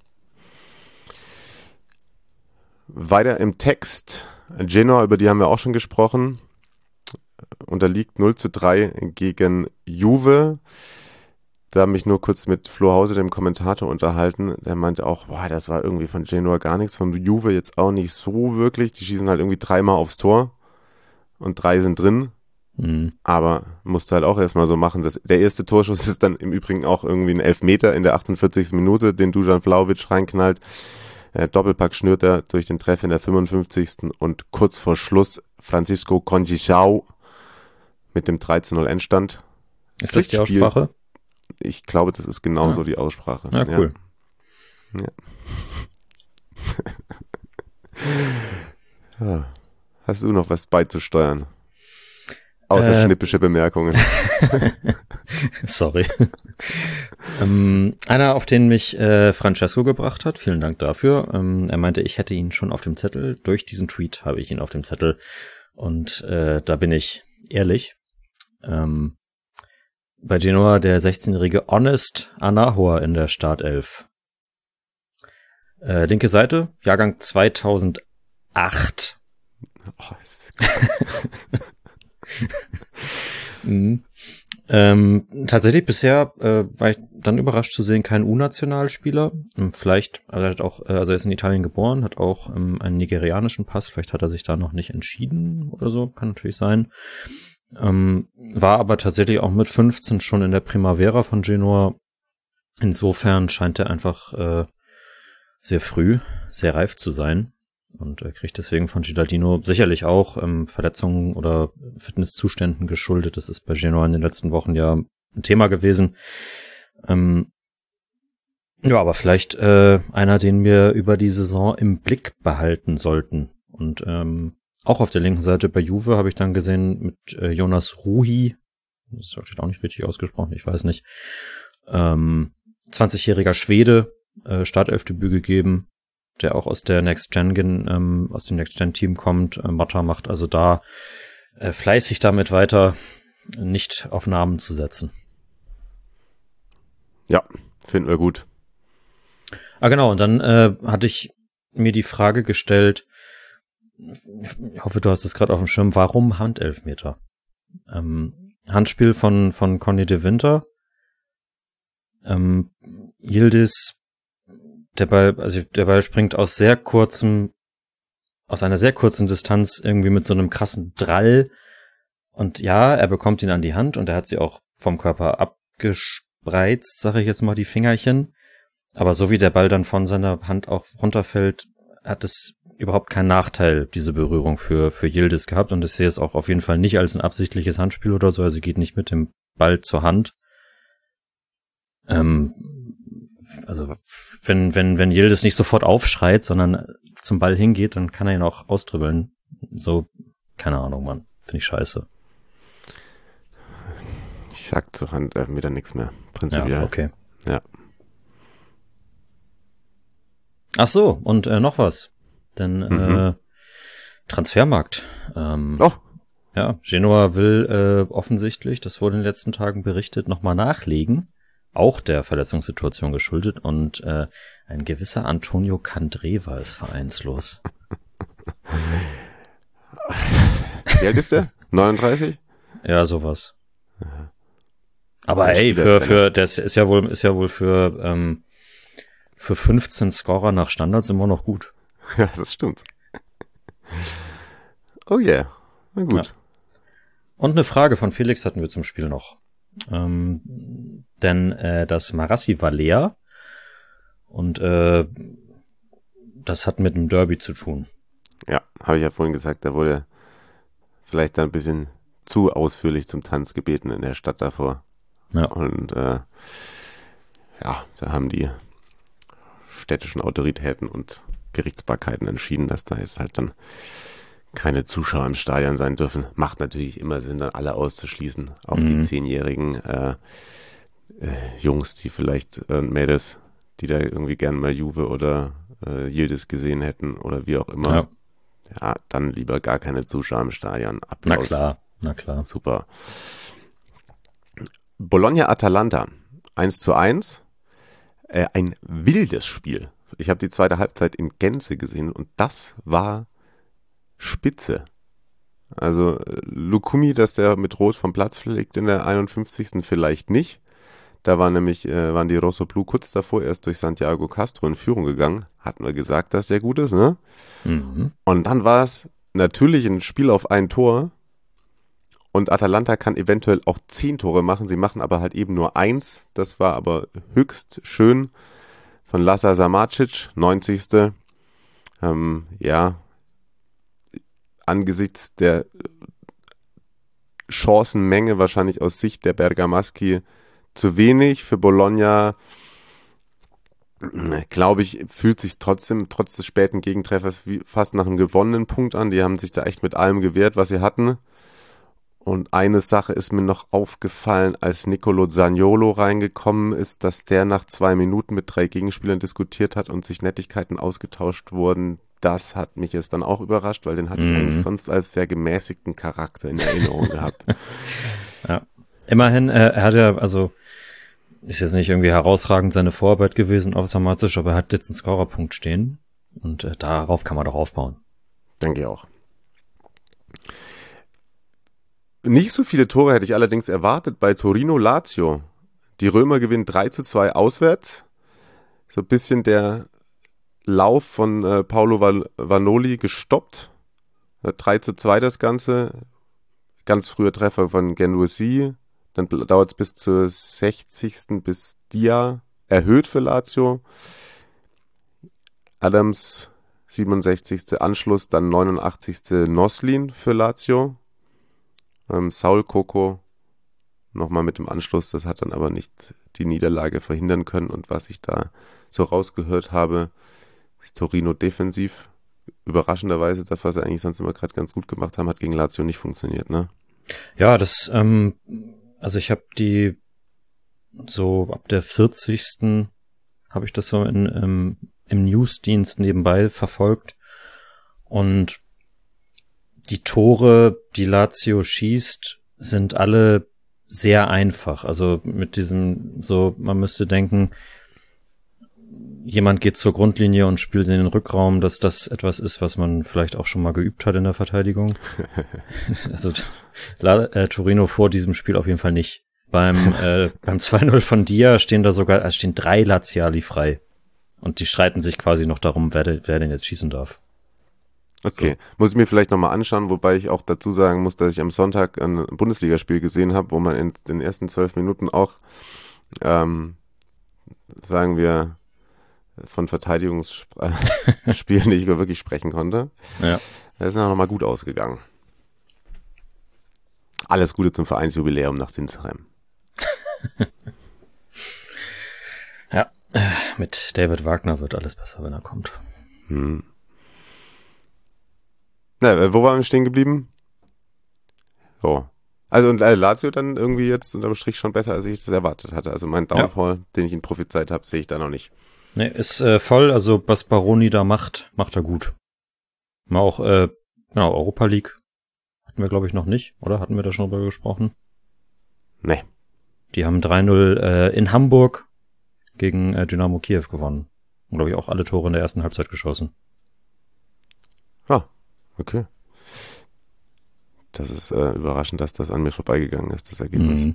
Weiter im Text. Genoa, über die haben wir auch schon gesprochen, unterliegt null zu drei gegen Juve. Da habe ich nur kurz mit Flo Hause, dem Kommentator, unterhalten. Der meinte auch, boah, das war irgendwie von Genoa gar nichts, von Juve jetzt auch nicht so wirklich. Die schießen halt irgendwie dreimal aufs Tor und drei sind drin. Mhm. Aber musste halt auch erstmal so machen. Das, der erste Torschuss ist dann im Übrigen auch irgendwie ein Elfmeter in der achtundvierzigsten Minute, den Dusan Vlahovic reinknallt. Äh, Doppelpack schnürt er durch den Treffer in der fünfundfünfzigsten und kurz vor Schluss Francisco Conchichao mit dem drei zu null Endstand. Ist das die Aussprache? Ich glaube, das ist genauso ja. die Aussprache. Ja, cool. Ja. Ja. Hast du noch was beizusteuern? Außer äh, schnippische Bemerkungen. Sorry. ähm, einer, auf den mich äh, Francesco gebracht hat, vielen Dank dafür. Ähm, er meinte, ich hätte ihn schon auf dem Zettel. Durch diesen Tweet habe ich ihn auf dem Zettel. Und äh, da bin ich ehrlich. Ähm, bei Genoa der sechzehnjährige Honest Anahor in der Startelf. Äh, linke Seite, Jahrgang zweitausendacht. Oh, ist mhm. ähm, tatsächlich bisher äh, war ich dann überrascht zu sehen, kein U-Nationalspieler. Vielleicht, also er hat auch, also er ist in Italien geboren, hat auch ähm, einen nigerianischen Pass, vielleicht hat er sich da noch nicht entschieden oder so, kann natürlich sein. Ähm, war aber tatsächlich auch mit fünfzehn schon in der Primavera von Genoa. Insofern scheint er einfach äh, sehr früh, sehr reif zu sein und äh, kriegt deswegen von Gilardino sicherlich auch ähm, Verletzungen oder Fitnesszuständen geschuldet. Das ist bei Genoa in den letzten Wochen ja ein Thema gewesen. Ähm, ja, aber vielleicht äh, einer, den wir über die Saison im Blick behalten sollten. Und ähm, auch auf der linken Seite bei Juve habe ich dann gesehen mit äh, Jonas Ruhi, das ist vielleicht auch nicht richtig ausgesprochen, ich weiß nicht, ähm, zwanzigjähriger Schwede, äh, Startelfdebüt gegeben, der auch aus der Next Gen, ähm, aus dem Next Gen Team kommt, äh, Matta macht also da äh, fleißig damit weiter, nicht auf Namen zu setzen. Ja, finden wir gut. Ah genau, und dann äh, hatte ich mir die Frage gestellt, ich hoffe, du hast es gerade auf dem Schirm, warum Handelfmeter? Ähm, Handspiel von von Conny de Winter. Ähm, Yildiz, der Ball, also der Ball springt aus sehr kurzem, aus einer sehr kurzen Distanz irgendwie mit so einem krassen Drall. Und ja, er bekommt ihn an die Hand und er hat sie auch vom Körper abgespreizt, sage ich jetzt mal, die Fingerchen. Aber so wie der Ball dann von seiner Hand auch runterfällt, hat es überhaupt keinen Nachteil, diese Berührung für für Yildiz gehabt. Und ich sehe es auch auf jeden Fall nicht als ein absichtliches Handspiel oder so. Also geht nicht mit dem Ball zur Hand. Ähm, also wenn, wenn, wenn Yildiz nicht sofort aufschreit, sondern zum Ball hingeht, dann kann er ihn auch ausdribbeln. So, keine Ahnung, Mann. Finde ich scheiße. Ich sag zur Hand äh, wieder nichts mehr. Prinzipiell. Ja, okay. Ja. Ach so, und äh, noch was. Denn Mhm. äh, Transfermarkt. Ähm, Oh, Ja, Genoa will äh, offensichtlich, das wurde in den letzten Tagen berichtet, nochmal nachlegen. Auch der Verletzungssituation geschuldet. Und äh, ein gewisser Antonio Candreva ist vereinslos. wie alt ist der? neununddreißig? Ja, sowas. Aber Ein ey, Spieler, für, für, das ist ja wohl, ist ja wohl für, ähm, für fünfzehn Scorer nach Standards immer noch gut. Ja, das stimmt. Oh yeah. Na gut. Ja. Und eine Frage von Felix hatten wir zum Spiel noch. Ähm, denn äh, das Marassi war leer und äh, das hat mit dem Derby zu tun. Ja, habe ich ja vorhin gesagt, da wurde vielleicht dann ein bisschen zu ausführlich zum Tanz gebeten in der Stadt davor. Ja. Und äh, ja, da haben die städtischen Autoritäten und Gerichtsbarkeiten entschieden, dass da jetzt halt dann keine Zuschauer im Stadion sein dürfen. Macht natürlich immer Sinn, dann alle auszuschließen. Auch Mhm. die zehnjährigen äh, äh, Jungs, die vielleicht äh, Mädels, die da irgendwie gern mal Juve oder äh, Yildiz gesehen hätten oder wie auch immer. Ja. Ja, dann lieber gar keine Zuschauer im Stadion. Applaus. Na klar, na klar. Super. Bologna-Atalanta. eins zu eins. Äh, ein wildes Spiel. Ich habe die zweite Halbzeit in Gänze gesehen und das war spitze. Also äh, Lukumi, dass der mit Rot vom Platz fliegt in der einundfünfzigsten vielleicht nicht. Da war nämlich, äh, waren die Rosso Blu kurz davor erst durch Santiago Castro in Führung gegangen. Hatten wir gesagt, dass der gut ist, ne? Mhm. Und dann war es natürlich ein Spiel auf ein Tor. Und Atalanta kann eventuell auch zehn Tore machen. Sie machen aber halt eben nur eins. Das war aber höchst schön von Lazar Samacic, neunzigste Ähm, ja, angesichts der Chancenmenge wahrscheinlich aus Sicht der Bergamaschi zu wenig. Für Bologna, glaube ich, fühlt sich trotzdem, trotz des späten Gegentreffers, wie fast nach einem gewonnenen Punkt an. Die haben sich da echt mit allem gewehrt, was sie hatten. Und eine Sache ist mir noch aufgefallen, als Nicolo Zaniolo reingekommen ist, dass der nach zwei Minuten mit drei Gegenspielern diskutiert hat und sich Nettigkeiten ausgetauscht wurden. Das hat mich jetzt dann auch überrascht, weil den hatte ich Mhm. eigentlich sonst als sehr gemäßigten Charakter in Erinnerung gehabt. Ja. Immerhin, äh, er hat ja, also ist jetzt nicht irgendwie herausragend seine Vorarbeit gewesen auf Samacic, aber er hat jetzt einen Scorerpunkt stehen und äh, darauf kann man doch aufbauen. Denke ich auch. Nicht so viele Tore hätte ich allerdings erwartet bei Torino Lazio. Die Römer gewinnen drei zu zwei auswärts. So ein bisschen der Lauf von äh, Paolo Van- Vanoli gestoppt. Äh, drei zu zwei das Ganze. Ganz früher Treffer von Guendouzi. Dann dauert es bis zur sechzigsten bis Dia. Erhöht für Lazio. Adams siebenundsechzigste Anschluss. Dann neunundachtzigste Noslin für Lazio. Ähm, Saul Coco nochmal mit dem Anschluss, das hat dann aber nicht die Niederlage verhindern können. Und was ich da so rausgehört habe, ist Torino defensiv überraschenderweise, das, was sie eigentlich sonst immer gerade ganz gut gemacht haben, hat gegen Lazio nicht funktioniert, ne? Ja, das, ähm, also ich habe die so ab der vierzigsten habe ich das so in, im, im Newsdienst nebenbei verfolgt und die Tore, die Lazio schießt, sind alle sehr einfach. Also mit diesem, so, man müsste denken, jemand geht zur Grundlinie und spielt in den Rückraum, dass das etwas ist, was man vielleicht auch schon mal geübt hat in der Verteidigung. Also La, äh, Torino vor diesem Spiel auf jeden Fall nicht. Beim, äh, beim zwei null von Dia stehen da sogar, also stehen drei Laziali frei. Und die streiten sich quasi noch darum, wer, de, wer denn jetzt schießen darf. Okay, so. Muss ich mir vielleicht nochmal anschauen, wobei ich auch dazu sagen muss, dass ich am Sonntag ein Bundesligaspiel gesehen habe, wo man in den ersten zwölf Minuten auch, ähm, sagen wir, von Verteidigungsspielen nicht wirklich sprechen konnte. Ja. Das ist nochmal gut ausgegangen. Alles Gute zum Vereinsjubiläum nach Sinsheim. Ja, Mit David Wagner wird alles besser, wenn er kommt. Hm. Na, wo waren wir stehen geblieben? So. Also und äh, Lazio dann irgendwie jetzt unterm Strich schon besser, als ich das erwartet hatte. Also mein Downfall, ja. den ich Ihnen prophezeit habe, sehe ich da noch nicht. Nee, ist äh, voll, also was Baroni da macht, macht er gut. Mal auch, äh, genau, Europa League hatten wir, glaube ich, noch nicht, oder? Hatten wir da schon drüber gesprochen? Nee. Die haben drei null äh, in Hamburg gegen äh, Dynamo Kiew gewonnen. Und, glaube ich, auch alle Tore in der ersten Halbzeit geschossen. Ah, okay. Das ist äh, überraschend, dass das an mir vorbeigegangen ist, das Ergebnis.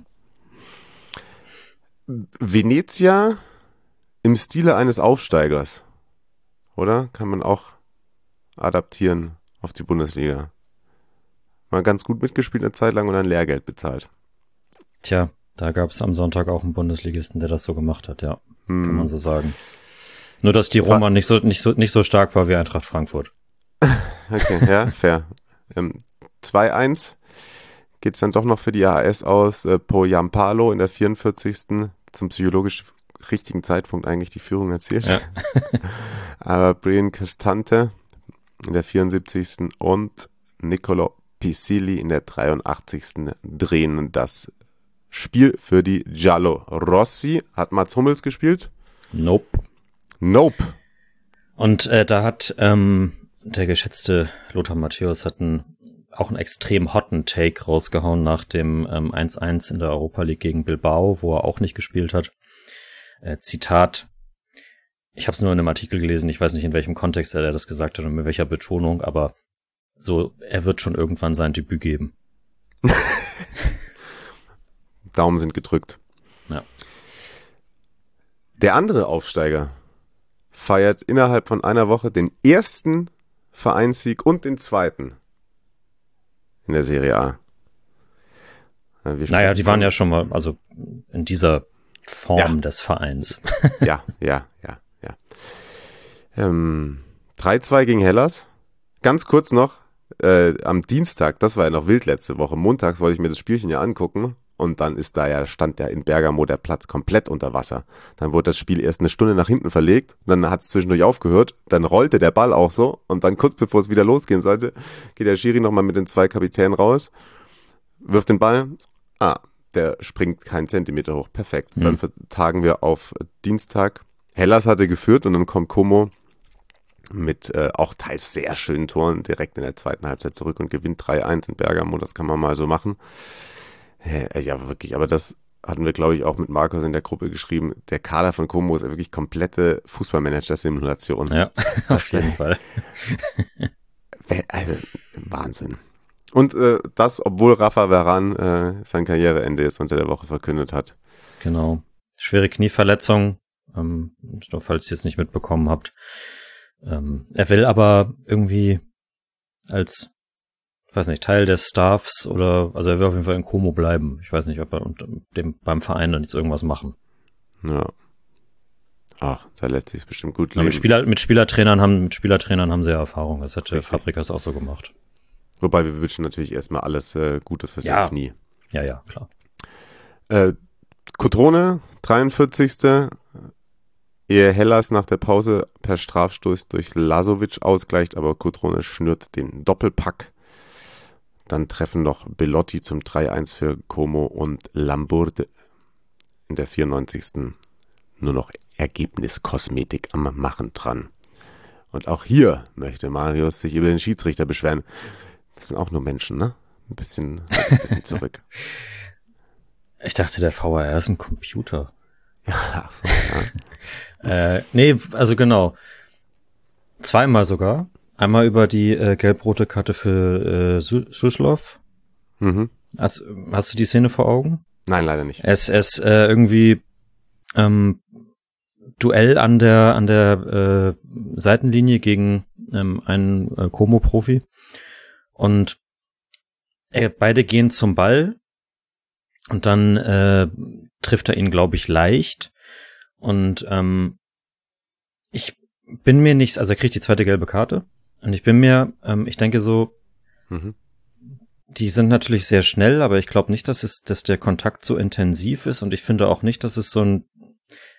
Mhm. Venezia im Stile eines Aufsteigers, oder? Kann man auch adaptieren auf die Bundesliga. Mal ganz gut mitgespielt eine Zeit lang und dann Lehrgeld bezahlt. Tja, da gab es am Sonntag auch einen Bundesligisten, der das so gemacht hat, ja. Hm. Kann man so sagen. Nur, dass die Roma nicht so, nicht so, nicht so stark war wie Eintracht Frankfurt. Okay, ja, fair. Ähm, zwei eins geht's dann doch noch für die A S aus. Äh, Poyampalo in der vierundvierzigsten zum psychologisch richtigen Zeitpunkt eigentlich die Führung erzielt. Ja. Aber Brian Castante in der vierundsiebzigsten und Niccolò Pisilli in der dreiundachtzigsten drehen das Spiel für die Giallo Rossi. Hat Mats Hummels gespielt? Nope. Nope. Und äh, da hat ähm, der geschätzte Lothar Matthäus hat einen, auch einen extrem hotten Take rausgehauen nach dem ähm, eins eins in der Europa League gegen Bilbao, wo er auch nicht gespielt hat. Äh, Zitat, ich habe es nur in einem Artikel gelesen, ich weiß nicht, in welchem Kontext er das gesagt hat und mit welcher Betonung, aber so, er wird schon irgendwann sein Debüt geben. Daumen sind gedrückt. Ja. Der andere Aufsteiger feiert innerhalb von einer Woche den ersten Vereinssieg und den zweiten in der Serie A. Wir naja, die waren ja schon mal, also in dieser Form ja. des Vereins. Ja, ja, ja, ja. Ähm, drei zwei gegen Hellas. Ganz kurz noch, äh, am Dienstag, das war ja noch wild letzte Woche, montags wollte ich mir das Spielchen ja angucken und dann ist da ja, stand ja in Bergamo der Platz komplett unter Wasser. Dann wurde das Spiel erst eine Stunde nach hinten verlegt, dann hat es zwischendurch aufgehört, dann rollte der Ball auch so und dann kurz bevor es wieder losgehen sollte, geht der Schiri nochmal mit den zwei Kapitänen raus, wirft den Ball, ah, der springt keinen Zentimeter hoch, perfekt. Mhm. Dann vertagen wir auf Dienstag. Hellas hatte geführt und dann kommt Como mit äh, auch teils sehr schönen Toren direkt in der zweiten Halbzeit zurück und gewinnt drei eins in Bergamo. Das kann man mal so machen. Äh, ja, wirklich, aber das hatten wir, glaube ich, auch mit Markus in der Gruppe geschrieben. Der Kader von Como ist ja wirklich komplette Fußballmanager-Simulation. Ja, auf jeden Fall. Also, Wahnsinn. Und äh, das, obwohl Rafa Varane äh, sein Karriereende jetzt unter der Woche verkündet hat. Genau. Schwere Knieverletzung, ähm, falls ihr es nicht mitbekommen habt. Ähm, er will aber irgendwie als, ich weiß nicht, Teil des Staffs oder, also er will auf jeden Fall in Como bleiben. Ich weiß nicht, ob er und dem beim Verein dann jetzt irgendwas machen. Ja. Ach, da lässt sich es bestimmt gut leben. Ja, mit, Spieler, mit Spielertrainern haben, mit Spielertrainern haben sie ja Erfahrung. Das hätte Fabregas auch so gemacht. Wobei wir wünschen natürlich erstmal alles äh, Gute fürs ja. Knie. Ja, ja, klar. Äh, Cotrone, dreiundvierzigste Ehe Hellas nach der Pause per Strafstoß durch Lazovic ausgleicht, aber Cotrone schnürt den Doppelpack. Dann treffen noch Belotti zum drei eins für Como und Lambourde in der vierundneunzigsten nur noch Ergebniskosmetik am Machen dran. Und auch hier möchte Marius sich über den Schiedsrichter beschweren. Das sind auch nur Menschen, ne? Ein bisschen, ein bisschen zurück. Ich dachte, der V A R ist ein Computer. Ja, ach so, ja. äh, nee, also genau. Zweimal sogar. Einmal über die äh, gelb-rote Karte für äh, Suslov. Mhm. Hast, hast du die Szene vor Augen? Nein, leider nicht. Es es äh, irgendwie ähm, Duell an der an der äh, Seitenlinie gegen ähm, einen äh, Como-Profi. Und äh, beide gehen zum Ball und dann äh, trifft er ihn, glaube ich, leicht. Und ähm, ich bin mir nicht, also er kriegt die zweite gelbe Karte. Und ich bin mir, ähm, ich denke so, mhm. die sind natürlich sehr schnell, aber ich glaube nicht, dass es, dass der Kontakt so intensiv ist. Und ich finde auch nicht, dass es so ein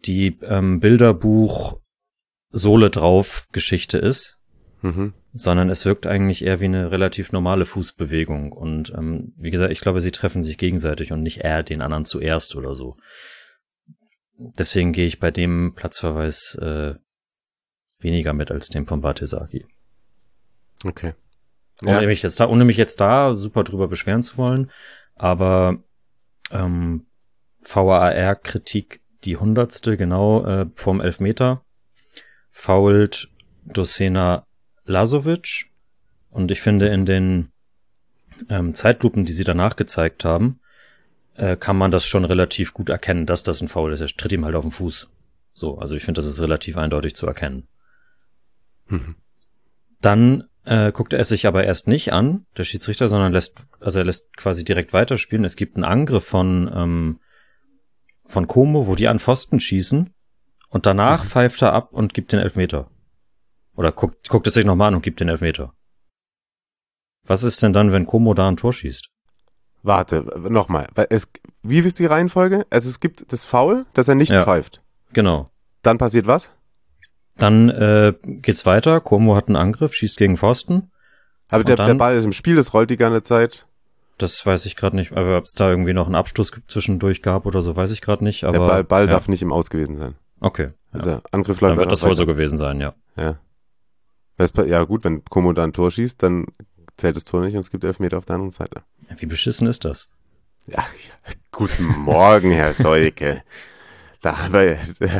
die ähm, Bilderbuch-Sohle drauf Geschichte ist, mhm. sondern es wirkt eigentlich eher wie eine relativ normale Fußbewegung. Und ähm, wie gesagt, ich glaube, sie treffen sich gegenseitig und nicht er den anderen zuerst oder so. Deswegen gehe ich bei dem Platzverweis äh, weniger mit als dem von Bartesaki. Okay. Ohne, Ja. mich jetzt da, ohne mich jetzt da super drüber beschweren zu wollen, aber ähm, V A R-Kritik die hundertste, genau äh, vorm Elfmeter, foult Dosena Lazovic, und ich finde, in den ähm, Zeitlupen, die sie danach gezeigt haben, äh, kann man das schon relativ gut erkennen, dass das ein Foul ist. Er tritt ihm halt auf den Fuß. So, also ich finde, das ist relativ eindeutig zu erkennen. Mhm. Dann äh, guckt er es sich aber erst nicht an, der Schiedsrichter, sondern lässt, also er lässt quasi direkt weiterspielen. Es gibt einen Angriff von ähm, von Como, wo die an Pfosten schießen, und danach mhm. pfeift er ab und gibt den Elfmeter. Oder guckt, guckt es sich nochmal an und gibt den Elfmeter. Was ist denn dann, wenn Como da ein Tor schießt? Warte, nochmal. Wie ist die Reihenfolge? Also es gibt das Foul, dass er nicht ja, pfeift. Genau. Dann passiert was? Dann äh, geht's weiter. Como hat einen Angriff, schießt gegen Pfosten. Aber der, dann, der Ball ist im Spiel, das rollt die ganze Zeit. Das weiß ich gerade nicht. Aber ob es da irgendwie noch einen Abstoß zwischendurch gab oder so, weiß ich gerade nicht. Aber der Ball, Ball ja. darf nicht im Aus gewesen sein. Okay. Also ja. Angriff läuft. Dann wird das wohl so gewesen sein, ja. Ja. Ja gut, wenn Como da ein Tor schießt, dann zählt das Tor nicht und es gibt Elfmeter auf der anderen Seite. Wie beschissen ist das? Ja, ja. Guten Morgen, Herr Solke. Da haben wir...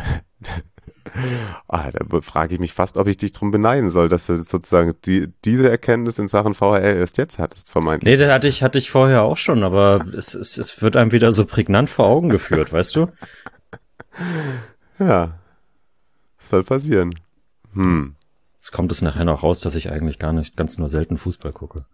Ah, da frage ich mich fast, ob ich dich drum beneiden soll, dass du sozusagen die, diese Erkenntnis in Sachen V H R erst jetzt hattest, vermeintlich. Nee, das hatte ich, hatte ich vorher auch schon, aber es, es, es wird einem wieder so prägnant vor Augen geführt, weißt du? Ja, das soll passieren. Hm. Jetzt kommt es nachher noch raus, dass ich eigentlich gar nicht, ganz nur selten Fußball gucke.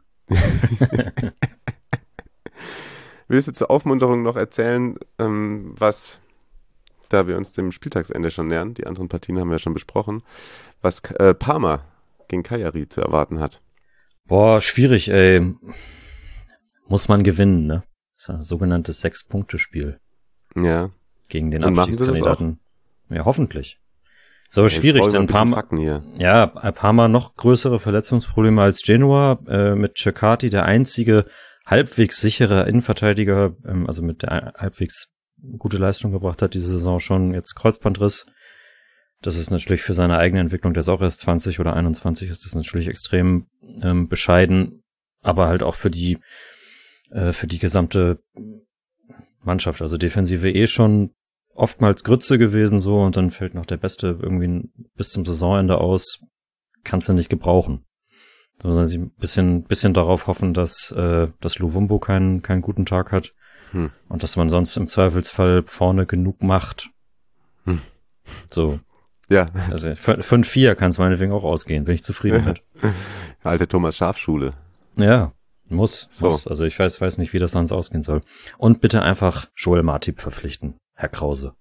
Willst du zur Aufmunterung noch erzählen, ähm, was... da wir uns dem Spieltagsende schon nähern, die anderen Partien haben wir ja schon besprochen, was äh, Parma gegen Cagliari zu erwarten hat. Boah, schwierig, ey. Muss man gewinnen, ne? Das ist ein sogenanntes Sechs-Punkte-Spiel. Ja. Gegen den Und Abstiegskandidaten. Ja, hoffentlich. Ist aber schwierig, denn Parma, hier. ja, Parma noch größere Verletzungsprobleme als Genua, äh, mit Ceccati, der einzige halbwegs sichere Innenverteidiger, ähm, also mit der halbwegs gute Leistung gebracht hat diese Saison schon, jetzt Kreuzbandriss. Das ist natürlich für seine eigene Entwicklung, der ist auch erst zwanzig oder einundzwanzig, ist das natürlich extrem ähm, bescheiden, aber halt auch für die äh, für die gesamte Mannschaft, also Defensive eh schon oftmals Grütze gewesen so, und dann fällt noch der Beste irgendwie bis zum Saisonende aus, kannst du nicht gebrauchen. Da müssen sie ein bisschen, bisschen darauf hoffen, dass, äh, dass Luvumbo keinen, keinen guten Tag hat. Hm. Und dass man sonst im Zweifelsfall vorne genug macht. Hm. So. Ja. Also fünf vier kann es meinetwegen auch ausgehen, bin ich zufrieden mit. Alte Thomas Schaf-Schule. Ja, muss, so. muss. Also ich weiß, weiß nicht, wie das sonst ausgehen soll. Und bitte einfach Joel Matip verpflichten, Herr Krause.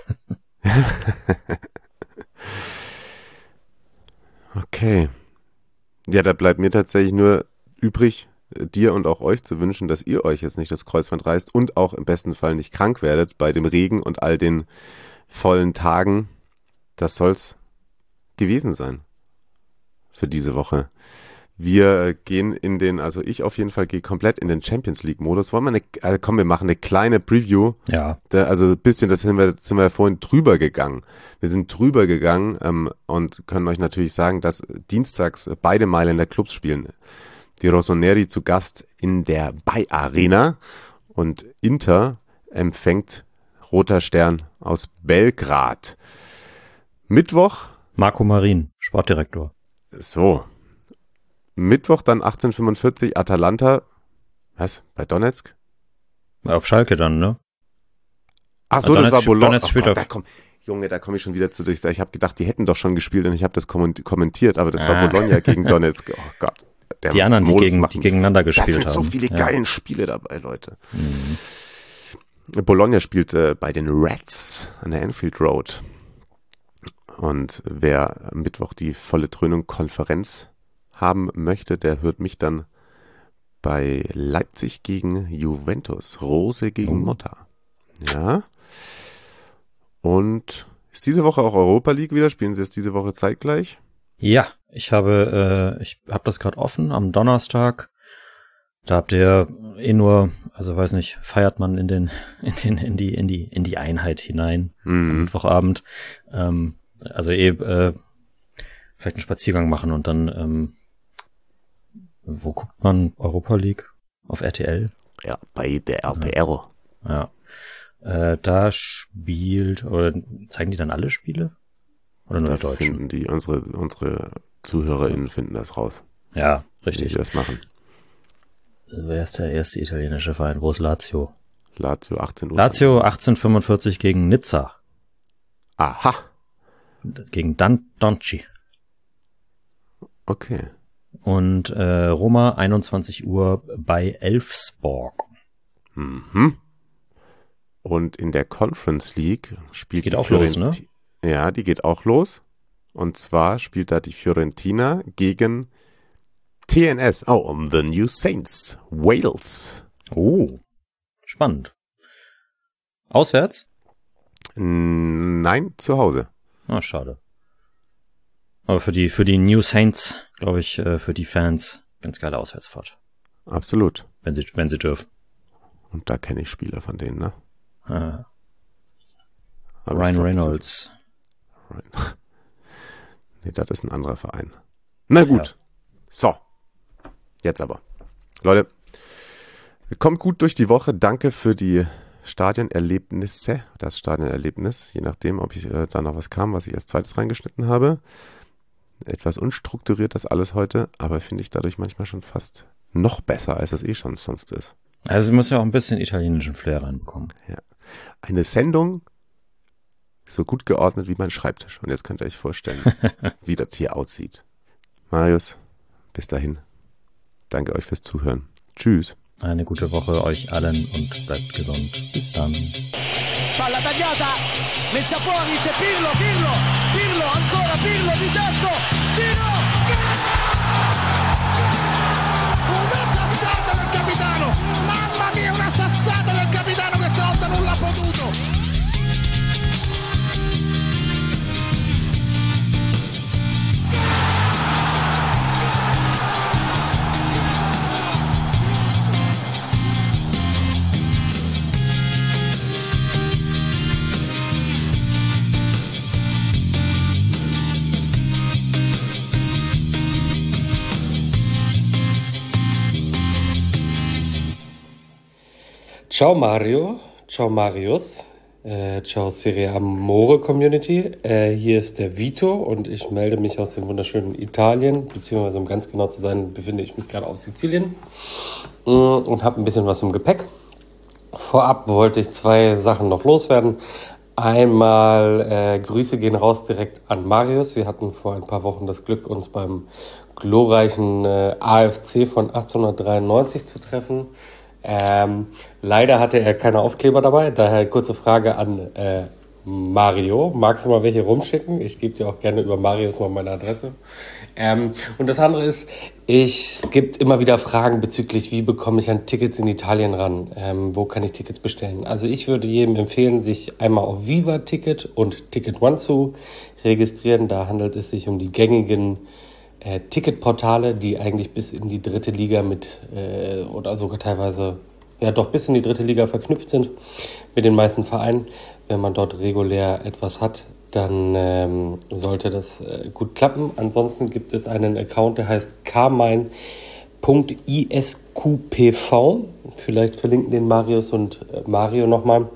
Okay. Ja, da bleibt mir tatsächlich nur übrig, dir und auch euch zu wünschen, dass ihr euch jetzt nicht das Kreuzband reißt und auch im besten Fall nicht krank werdet bei dem Regen und all den vollen Tagen. Das soll's gewesen sein für diese Woche. Wir gehen in den, also ich auf jeden Fall gehe komplett in den Champions League Modus. Wollen wir eine, also komm, wir machen eine kleine Preview. Ja. Da, also ein bisschen, das sind wir, sind wir vorhin drüber gegangen. Wir sind drüber gegangen ähm, und können euch natürlich sagen, dass dienstags beide Mailänder Clubs spielen. Die Rossoneri zu Gast in der Bay Arena und Inter empfängt Roter Stern aus Belgrad. Mittwoch. Marco Marin, Sportdirektor. So. Mittwoch dann achtzehn Uhr fünfundvierzig Atalanta. Was? Bei Donetsk? Auf Schalke dann, ne? Ach so, Donetsk, das war Bologna. Donetsk spielt oh Gott, auf. da komm, Junge, da komme ich schon wieder zu durch. Ich habe gedacht, die hätten doch schon gespielt und ich habe das kommentiert, aber das ah. war Bologna gegen Donetsk. Oh Gott. Der die anderen, die, gegen, die gegeneinander gespielt haben. Da sind so viele haben. geilen Spiele dabei, Leute. Mhm. Bologna spielt äh, bei den Reds an der Anfield Road. Und wer am Mittwoch die volle Dröhnung Konferenz haben möchte, der hört mich dann bei Leipzig gegen Juventus. Rose gegen oh. Motta. Ja. Und Ist diese Woche auch Europa League wieder? Spielen sie jetzt diese Woche zeitgleich? Ja, ich habe äh, ich habe das gerade offen am Donnerstag. Da habt ihr eh nur, also weiß nicht, feiert man in den in den in die in die in die Einheit hinein Mhm. am Mittwochabend. Ähm, also eh äh, vielleicht einen Spaziergang machen und dann ähm, wo guckt man Europa League? Auf R T L? Ja, bei der R T L. Ja. Äh, da spielt, oder zeigen die dann alle Spiele? Oder nur Das die Deutschen? finden die, unsere, unsere ZuhörerInnen finden das raus, Ja, wie sie richtig. das machen. Wer ist der erste italienische Verein? Wo ist Lazio? Lazio achtzehn Uhr. Lazio achtzehnhundertfünfundvierzig gegen Nizza. Aha, Gegen Dan Donci. okay. Und äh, Roma einundzwanzig Uhr bei Elfsborg. Mhm. Und in der Conference League spielt Geht die auch los, ne? Fiorenti- Ja, die geht auch los. Und zwar spielt da die Fiorentina gegen T N S. Oh, um the New Saints. Wales. Oh, spannend. Auswärts? Mm, Nein, zu Hause. Ah, schade. Aber für die für die New Saints, glaube ich, äh, für die Fans ganz geile Auswärtsfahrt, Absolut. wenn sie wenn sie dürfen. Und da kenne ich Spieler von denen, ne? Ah, Aber ich Ryan glaub, das Reynolds. ist- Ryan. Nee, das ist ein anderer Verein. Na gut. So. Jetzt aber. Leute, kommt gut durch die Woche. Danke für die Stadionerlebnisse. Das Stadionerlebnis. Je nachdem, ob ich äh, da noch was kam, was ich als zweites reingeschnitten habe. Etwas unstrukturiert das alles heute, aber finde ich dadurch manchmal schon fast noch besser, als es eh schon sonst ist. Also, muss ja auch ein bisschen italienischen Flair reinbekommen. Eine Sendung so gut geordnet wie mein Schreibtisch. Und jetzt könnt ihr euch vorstellen, wie das hier aussieht. Marius, bis dahin. Danke euch fürs Zuhören. Tschüss. Eine gute Woche euch allen und bleibt gesund. Bis dann. Palla tagliata, messa fuori, c'è Pirlo, Pirlo, Pirlo, ancora Pirlo di tacco, tiro! Una sassata del capitano! Mamma mia, una sassata del capitano che stavolta non l'ha potuto! Ciao Mario, ciao Marius, äh, ciao Serie Amore Community. Äh, hier ist der Vito und ich melde mich aus dem wunderschönen Italien, beziehungsweise um ganz genau zu sein, befinde ich mich gerade auf Sizilien äh, und habe ein bisschen was im Gepäck. Vorab wollte ich zwei Sachen noch loswerden. Einmal äh, Grüße gehen raus direkt an Marius. Wir hatten vor ein paar Wochen das Glück, uns beim glorreichen äh, A F C von achtzehnhundertdreiundneunzig zu treffen. Ähm, leider hatte er keine Aufkleber dabei, daher kurze Frage an äh, Mario. Magst du mal welche rumschicken? Ich gebe dir auch gerne über Marius mal meine Adresse. Ähm, und das andere ist, ich, es gibt immer wieder Fragen bezüglich, wie bekomme ich an Tickets in Italien ran? Ähm, wo kann ich Tickets bestellen? Also ich würde jedem empfehlen, sich einmal auf Viva Ticket und Ticket One zu registrieren. Da handelt es sich um die gängigen Äh, Ticketportale, die eigentlich bis in die dritte Liga mit, äh, oder sogar teilweise, ja doch bis in die dritte Liga verknüpft sind mit den meisten Vereinen. Wenn man dort regulär etwas hat, dann ähm, sollte das äh, gut klappen. Ansonsten gibt es einen Account, der heißt carmine punkt i s q p v. Vielleicht verlinken den Marius und äh, Mario nochmal.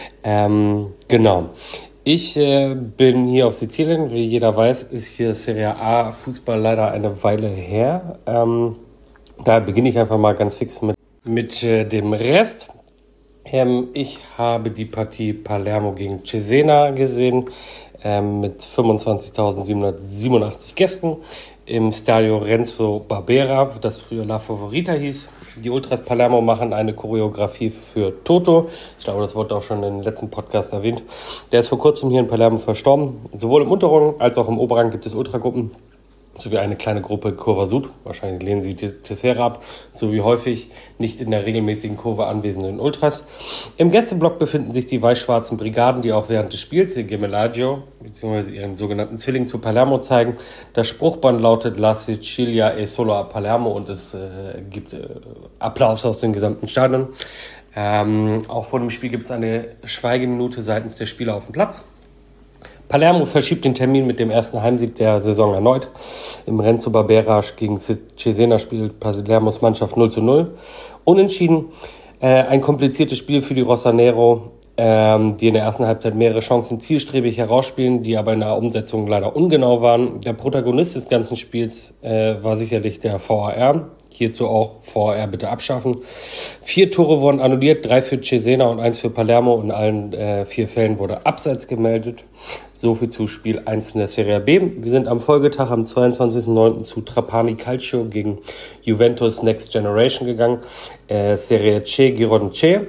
Ähm, genau. Ich äh, bin hier auf Sizilien. Wie jeder weiß, ist hier Serie A Fußball leider eine Weile her. Ähm, da beginne ich einfach mal ganz fix mit, mit äh, dem Rest. Ähm, ich habe die Partie Palermo gegen Cesena gesehen ähm, mit fünfundzwanzigtausendsiebenhundertsiebenundachtzig Gästen im Stadio Renzo Barbera, das früher La Favorita hieß. Die Ultras Palermo machen eine Choreografie für Toto. Ich glaube, das wurde auch schon im letzten Podcast erwähnt. Der ist vor kurzem hier in Palermo verstorben. Sowohl im Unterrang als auch im Oberrang gibt es Ultragruppen. sowie eine kleine Gruppe Kurva Sud, wahrscheinlich lehnen sie Tessera ab, sowie häufig nicht in der regelmäßigen Kurve anwesenden Ultras. Im Gästeblock befinden sich die weiß-schwarzen Brigaden, die auch während des Spiels ihr Gemellaggio bzw. ihren sogenannten Zwilling zu Palermo zeigen. Das Spruchband lautet La Sicilia e solo a Palermo und es äh, gibt äh, Applaus aus dem gesamten Stadion. Ähm, auch vor dem Spiel gibt es eine Schweigeminute seitens der Spieler auf dem Platz. Palermo verschiebt den Termin mit dem ersten Heimsieg der Saison erneut. Im Renzo Barbera gegen Cesena spielt Palermos Mannschaft null zu null. Unentschieden. Äh, ein kompliziertes Spiel für die Rossonero, ähm, die in der ersten Halbzeit mehrere Chancen zielstrebig herausspielen, die aber in der Umsetzung leider ungenau waren. Der Protagonist des ganzen Spiels äh, war sicherlich der V A R. Hierzu auch V A R bitte abschaffen. Vier Tore wurden annulliert, drei für Cesena und eins für Palermo. In allen äh, vier Fällen wurde Abseits gemeldet. So viel zu Spiel eins in der Serie B. Wir sind am Folgetag am zweiundzwanzigsten neunten zu Trapani Calcio gegen Juventus Next Generation gegangen. Äh, Serie C Girone C.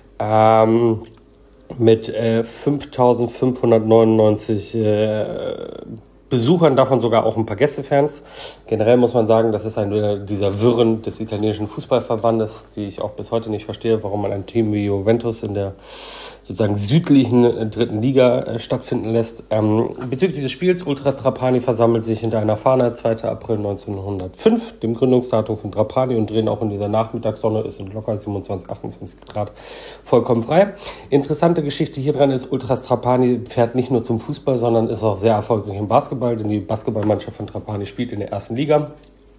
Ähm, mit äh, fünftausendfünfhundertneunundneunzig äh, Besuchern, davon sogar auch ein paar Gästefans. Generell muss man sagen, das ist eine dieser Wirren des italienischen Fußballverbandes, die ich auch bis heute nicht verstehe, warum man ein Team wie Juventus in der sozusagen südlichen äh, dritten Liga äh, stattfinden lässt. Ähm, bezüglich des Spiels, Ultras Trapani versammelt sich hinter einer Fahne, zweiter April neunzehnhundertfünf, dem Gründungsdatum von Trapani, und drehen auch in dieser Nachmittagssonne, ist in locker siebenundzwanzig, achtundzwanzig Grad vollkommen frei. Interessante Geschichte hier dran ist, Ultras Trapani fährt nicht nur zum Fußball, sondern ist auch sehr erfolgreich im Basketball, denn die Basketballmannschaft von Trapani spielt in der ersten Liga.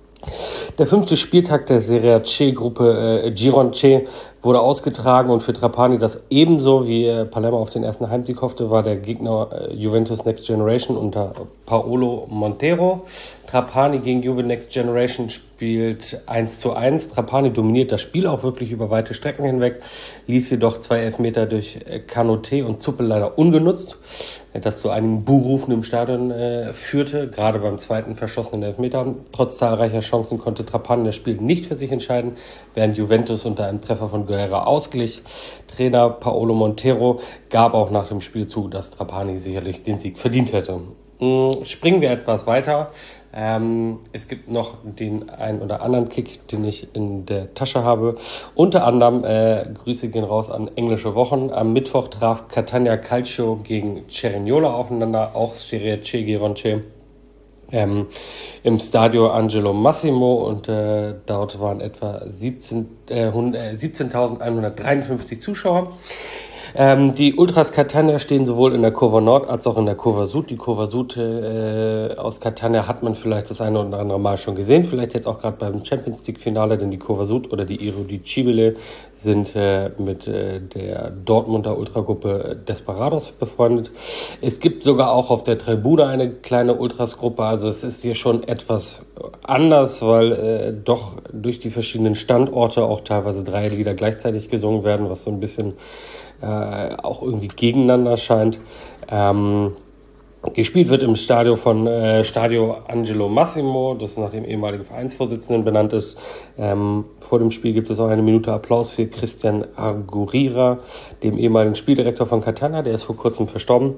Der fünfte Spieltag der Serie C-Gruppe äh, Girone C wurde ausgetragen, und für Trapani, das ebenso wie äh, Palermo auf den ersten Heimsieg hoffte, war der Gegner äh, Juventus Next Generation unter Paolo Montero. Trapani gegen Juve Next Generation spielt eins zu eins. Trapani dominiert das Spiel auch wirklich über weite Strecken hinweg, ließ jedoch zwei Elfmeter durch äh, Canoté und Zuppel leider ungenutzt, äh, das zu einigen Buhrufen im Stadion äh, führte, gerade beim zweiten verschossenen Elfmeter. Trotz zahlreicher Chancen konnte Trapani das Spiel nicht für sich entscheiden, während Juventus unter einem Treffer von Guerra ausglich. Trainer Paolo Montero gab auch nach dem Spiel zu, dass Trapani sicherlich den Sieg verdient hätte. Springen wir etwas weiter. Ähm, es gibt noch den einen oder anderen Kick, den ich in der Tasche habe. Unter anderem, äh, Grüße gehen raus an englische Wochen. Am Mittwoch traf Catania Calcio gegen Cerignola aufeinander, auch Serie C Girone C. Ähm, im Stadio Angelo Massimo, und äh, dort waren etwa siebzehntausendeinhundertdreiundfünfzig Zuschauer. Ähm, die Ultras Catania stehen sowohl in der Kurva Nord als auch in der Kurva Sud. Die Kurva Sud äh, aus Catania hat man vielleicht das eine oder andere Mal schon gesehen, vielleicht jetzt auch gerade beim Champions League Finale, denn die Kurva Sud oder die Irudicibile sind äh, mit äh, der Dortmunder Ultragruppe Desperados befreundet. Es gibt sogar auch auf der Tribüne eine kleine Ultras-Gruppe, also es ist hier schon etwas anders, weil äh, doch durch die verschiedenen Standorte auch teilweise drei Lieder gleichzeitig gesungen werden, was so ein bisschen Äh, auch irgendwie gegeneinander scheint. Ähm, gespielt wird im Stadio von äh, Stadio Angelo Massimo, das nach dem ehemaligen Vereinsvorsitzenden benannt ist. Ähm, vor dem Spiel gibt es auch eine Minute Applaus für Christian Argurira, dem ehemaligen Spieldirektor von Catania, der ist vor kurzem verstorben.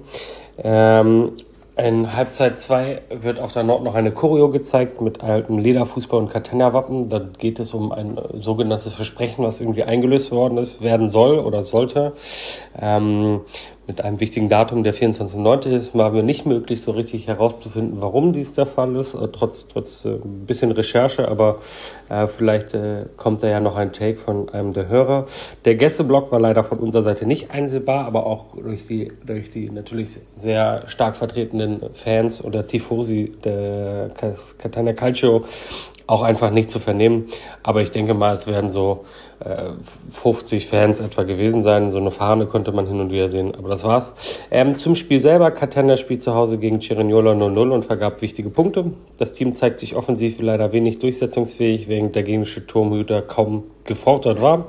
Ähm, In Halbzeit zwei wird auf der Nord noch eine Choreo gezeigt mit altem Lederfußball und Catania-Wappen. Da geht es um ein sogenanntes Versprechen, was irgendwie eingelöst worden ist, werden soll oder sollte. Ähm, mit einem wichtigen Datum, der vierundzwanzigsten neunten ist, war mir nicht möglich, so richtig herauszufinden, warum dies der Fall ist, trotz trotz äh, ein bisschen Recherche, aber äh, vielleicht äh, kommt da ja noch ein Take von einem der Hörer. Der Gästeblock war leider von unserer Seite nicht einsehbar, aber auch durch die durch die natürlich sehr stark vertretenen Fans oder Tifosi der Catania Calcio auch einfach nicht zu vernehmen. Aber ich denke mal, es werden so äh, fünfzig Fans etwa gewesen sein. So eine Fahne konnte man hin und wieder sehen, aber das war's. Ähm, zum Spiel selber. Catania spielt zu Hause gegen Cerignola null null und vergab wichtige Punkte. Das Team zeigt sich offensiv leider wenig durchsetzungsfähig, während der gegnerische Torhüter kaum gefordert war.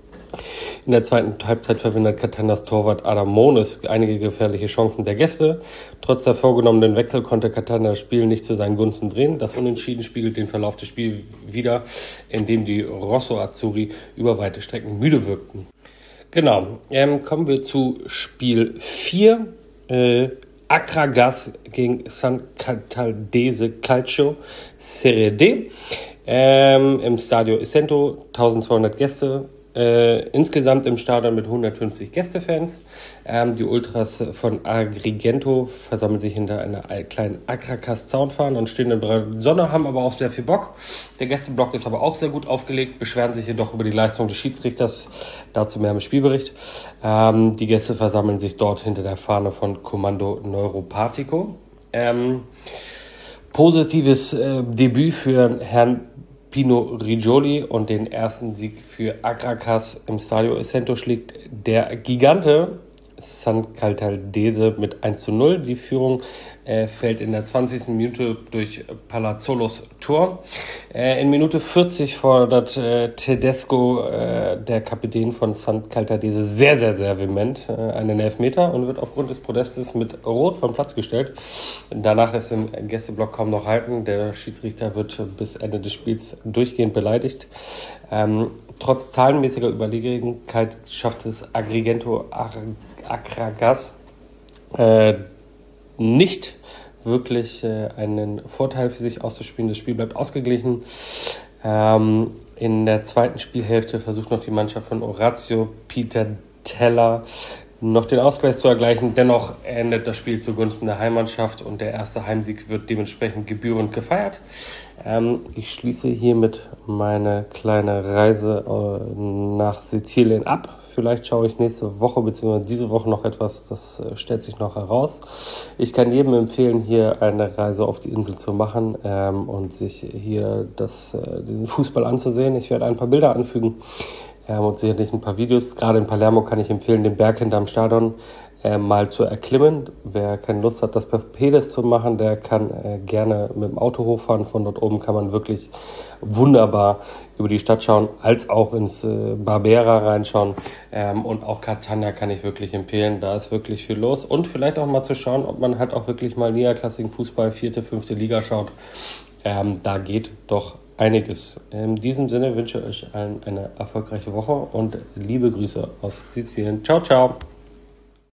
In der zweiten Halbzeit verwendet Catanias Torwart Adamones einige gefährliche Chancen der Gäste. Trotz der vorgenommenen Wechsel konnte Catania das Spiel nicht zu seinen Gunsten drehen. Das Unentschieden spiegelt den Verlauf des Spiels wider, in dem die Rosso Azzurri über weite Strecken müde wirkten. Genau, ähm, kommen wir zu Spiel vier. Äh, Akragas gegen San Caltaldese Calcio Serie D ähm, im Stadio Isento, tausendzweihundert Gäste. Äh, insgesamt im Stadion mit hundertfünfzig Gästefans. Ähm, die Ultras von Agrigento versammeln sich hinter einer kleinen Akragas-Zaunfahne und stehen in der Sonne, haben aber auch sehr viel Bock. Der Gästeblock ist aber auch sehr gut aufgelegt, beschweren sich jedoch über die Leistung des Schiedsrichters. Dazu mehr im Spielbericht. Ähm, die Gäste versammeln sich dort hinter der Fahne von Comando Neuropathico. Ähm, positives äh, Debüt für Herrn Pino Rigioli und den ersten Sieg für Akragas im Stadio Isento schlägt der Gigante San Caltaldese mit eins zu null. Die Führung äh, fällt in der zwanzigsten Minute durch Palazzolos Tor. Äh, in Minute vierzig fordert äh, Tedesco, äh, der Kapitän von San Caltaldese, sehr, sehr, sehr vehement äh, einen Elfmeter und wird aufgrund des Podestes mit Rot vom Platz gestellt. Danach ist im Gästeblock kaum noch halten. Der Schiedsrichter wird bis Ende des Spiels durchgehend beleidigt. Ähm, trotz zahlenmäßiger Überlegenheit schafft es Agrigento Akragas äh, nicht wirklich äh, einen Vorteil für sich auszuspielen. Das Spiel bleibt ausgeglichen. Ähm, in der zweiten Spielhälfte versucht noch die Mannschaft von Orazio Pitatella noch den Ausgleich zu ergleichen. Dennoch endet das Spiel zugunsten der Heimmannschaft und der erste Heimsieg wird dementsprechend gebührend gefeiert. Ähm, ich schließe hiermit meine kleine Reise äh, nach Sizilien ab. Vielleicht schaue ich nächste Woche bzw. diese Woche noch etwas, das äh, stellt sich noch heraus. Ich kann jedem empfehlen, hier eine Reise auf die Insel zu machen ähm, und sich hier das, äh, diesen Fußball anzusehen. Ich werde ein paar Bilder anfügen ähm, und sicherlich ein paar Videos. Gerade in Palermo kann ich empfehlen, den Berg hinterm Stadion äh, mal zu erklimmen. Wer keine Lust hat, das per Pedis zu machen, der kann äh, gerne mit dem Auto hochfahren. Von dort oben kann man wirklich wunderbar über die Stadt schauen, als auch ins äh, Barbera reinschauen. Ähm, und auch Catania kann ich wirklich empfehlen. Da ist wirklich viel los. Und vielleicht auch mal zu schauen, ob man halt auch wirklich mal niederklassigen Fußball, vierte, fünfte Liga schaut. Ähm, da geht doch einiges. In diesem Sinne wünsche ich euch allen eine erfolgreiche Woche und liebe Grüße aus Sizilien. Ciao, ciao.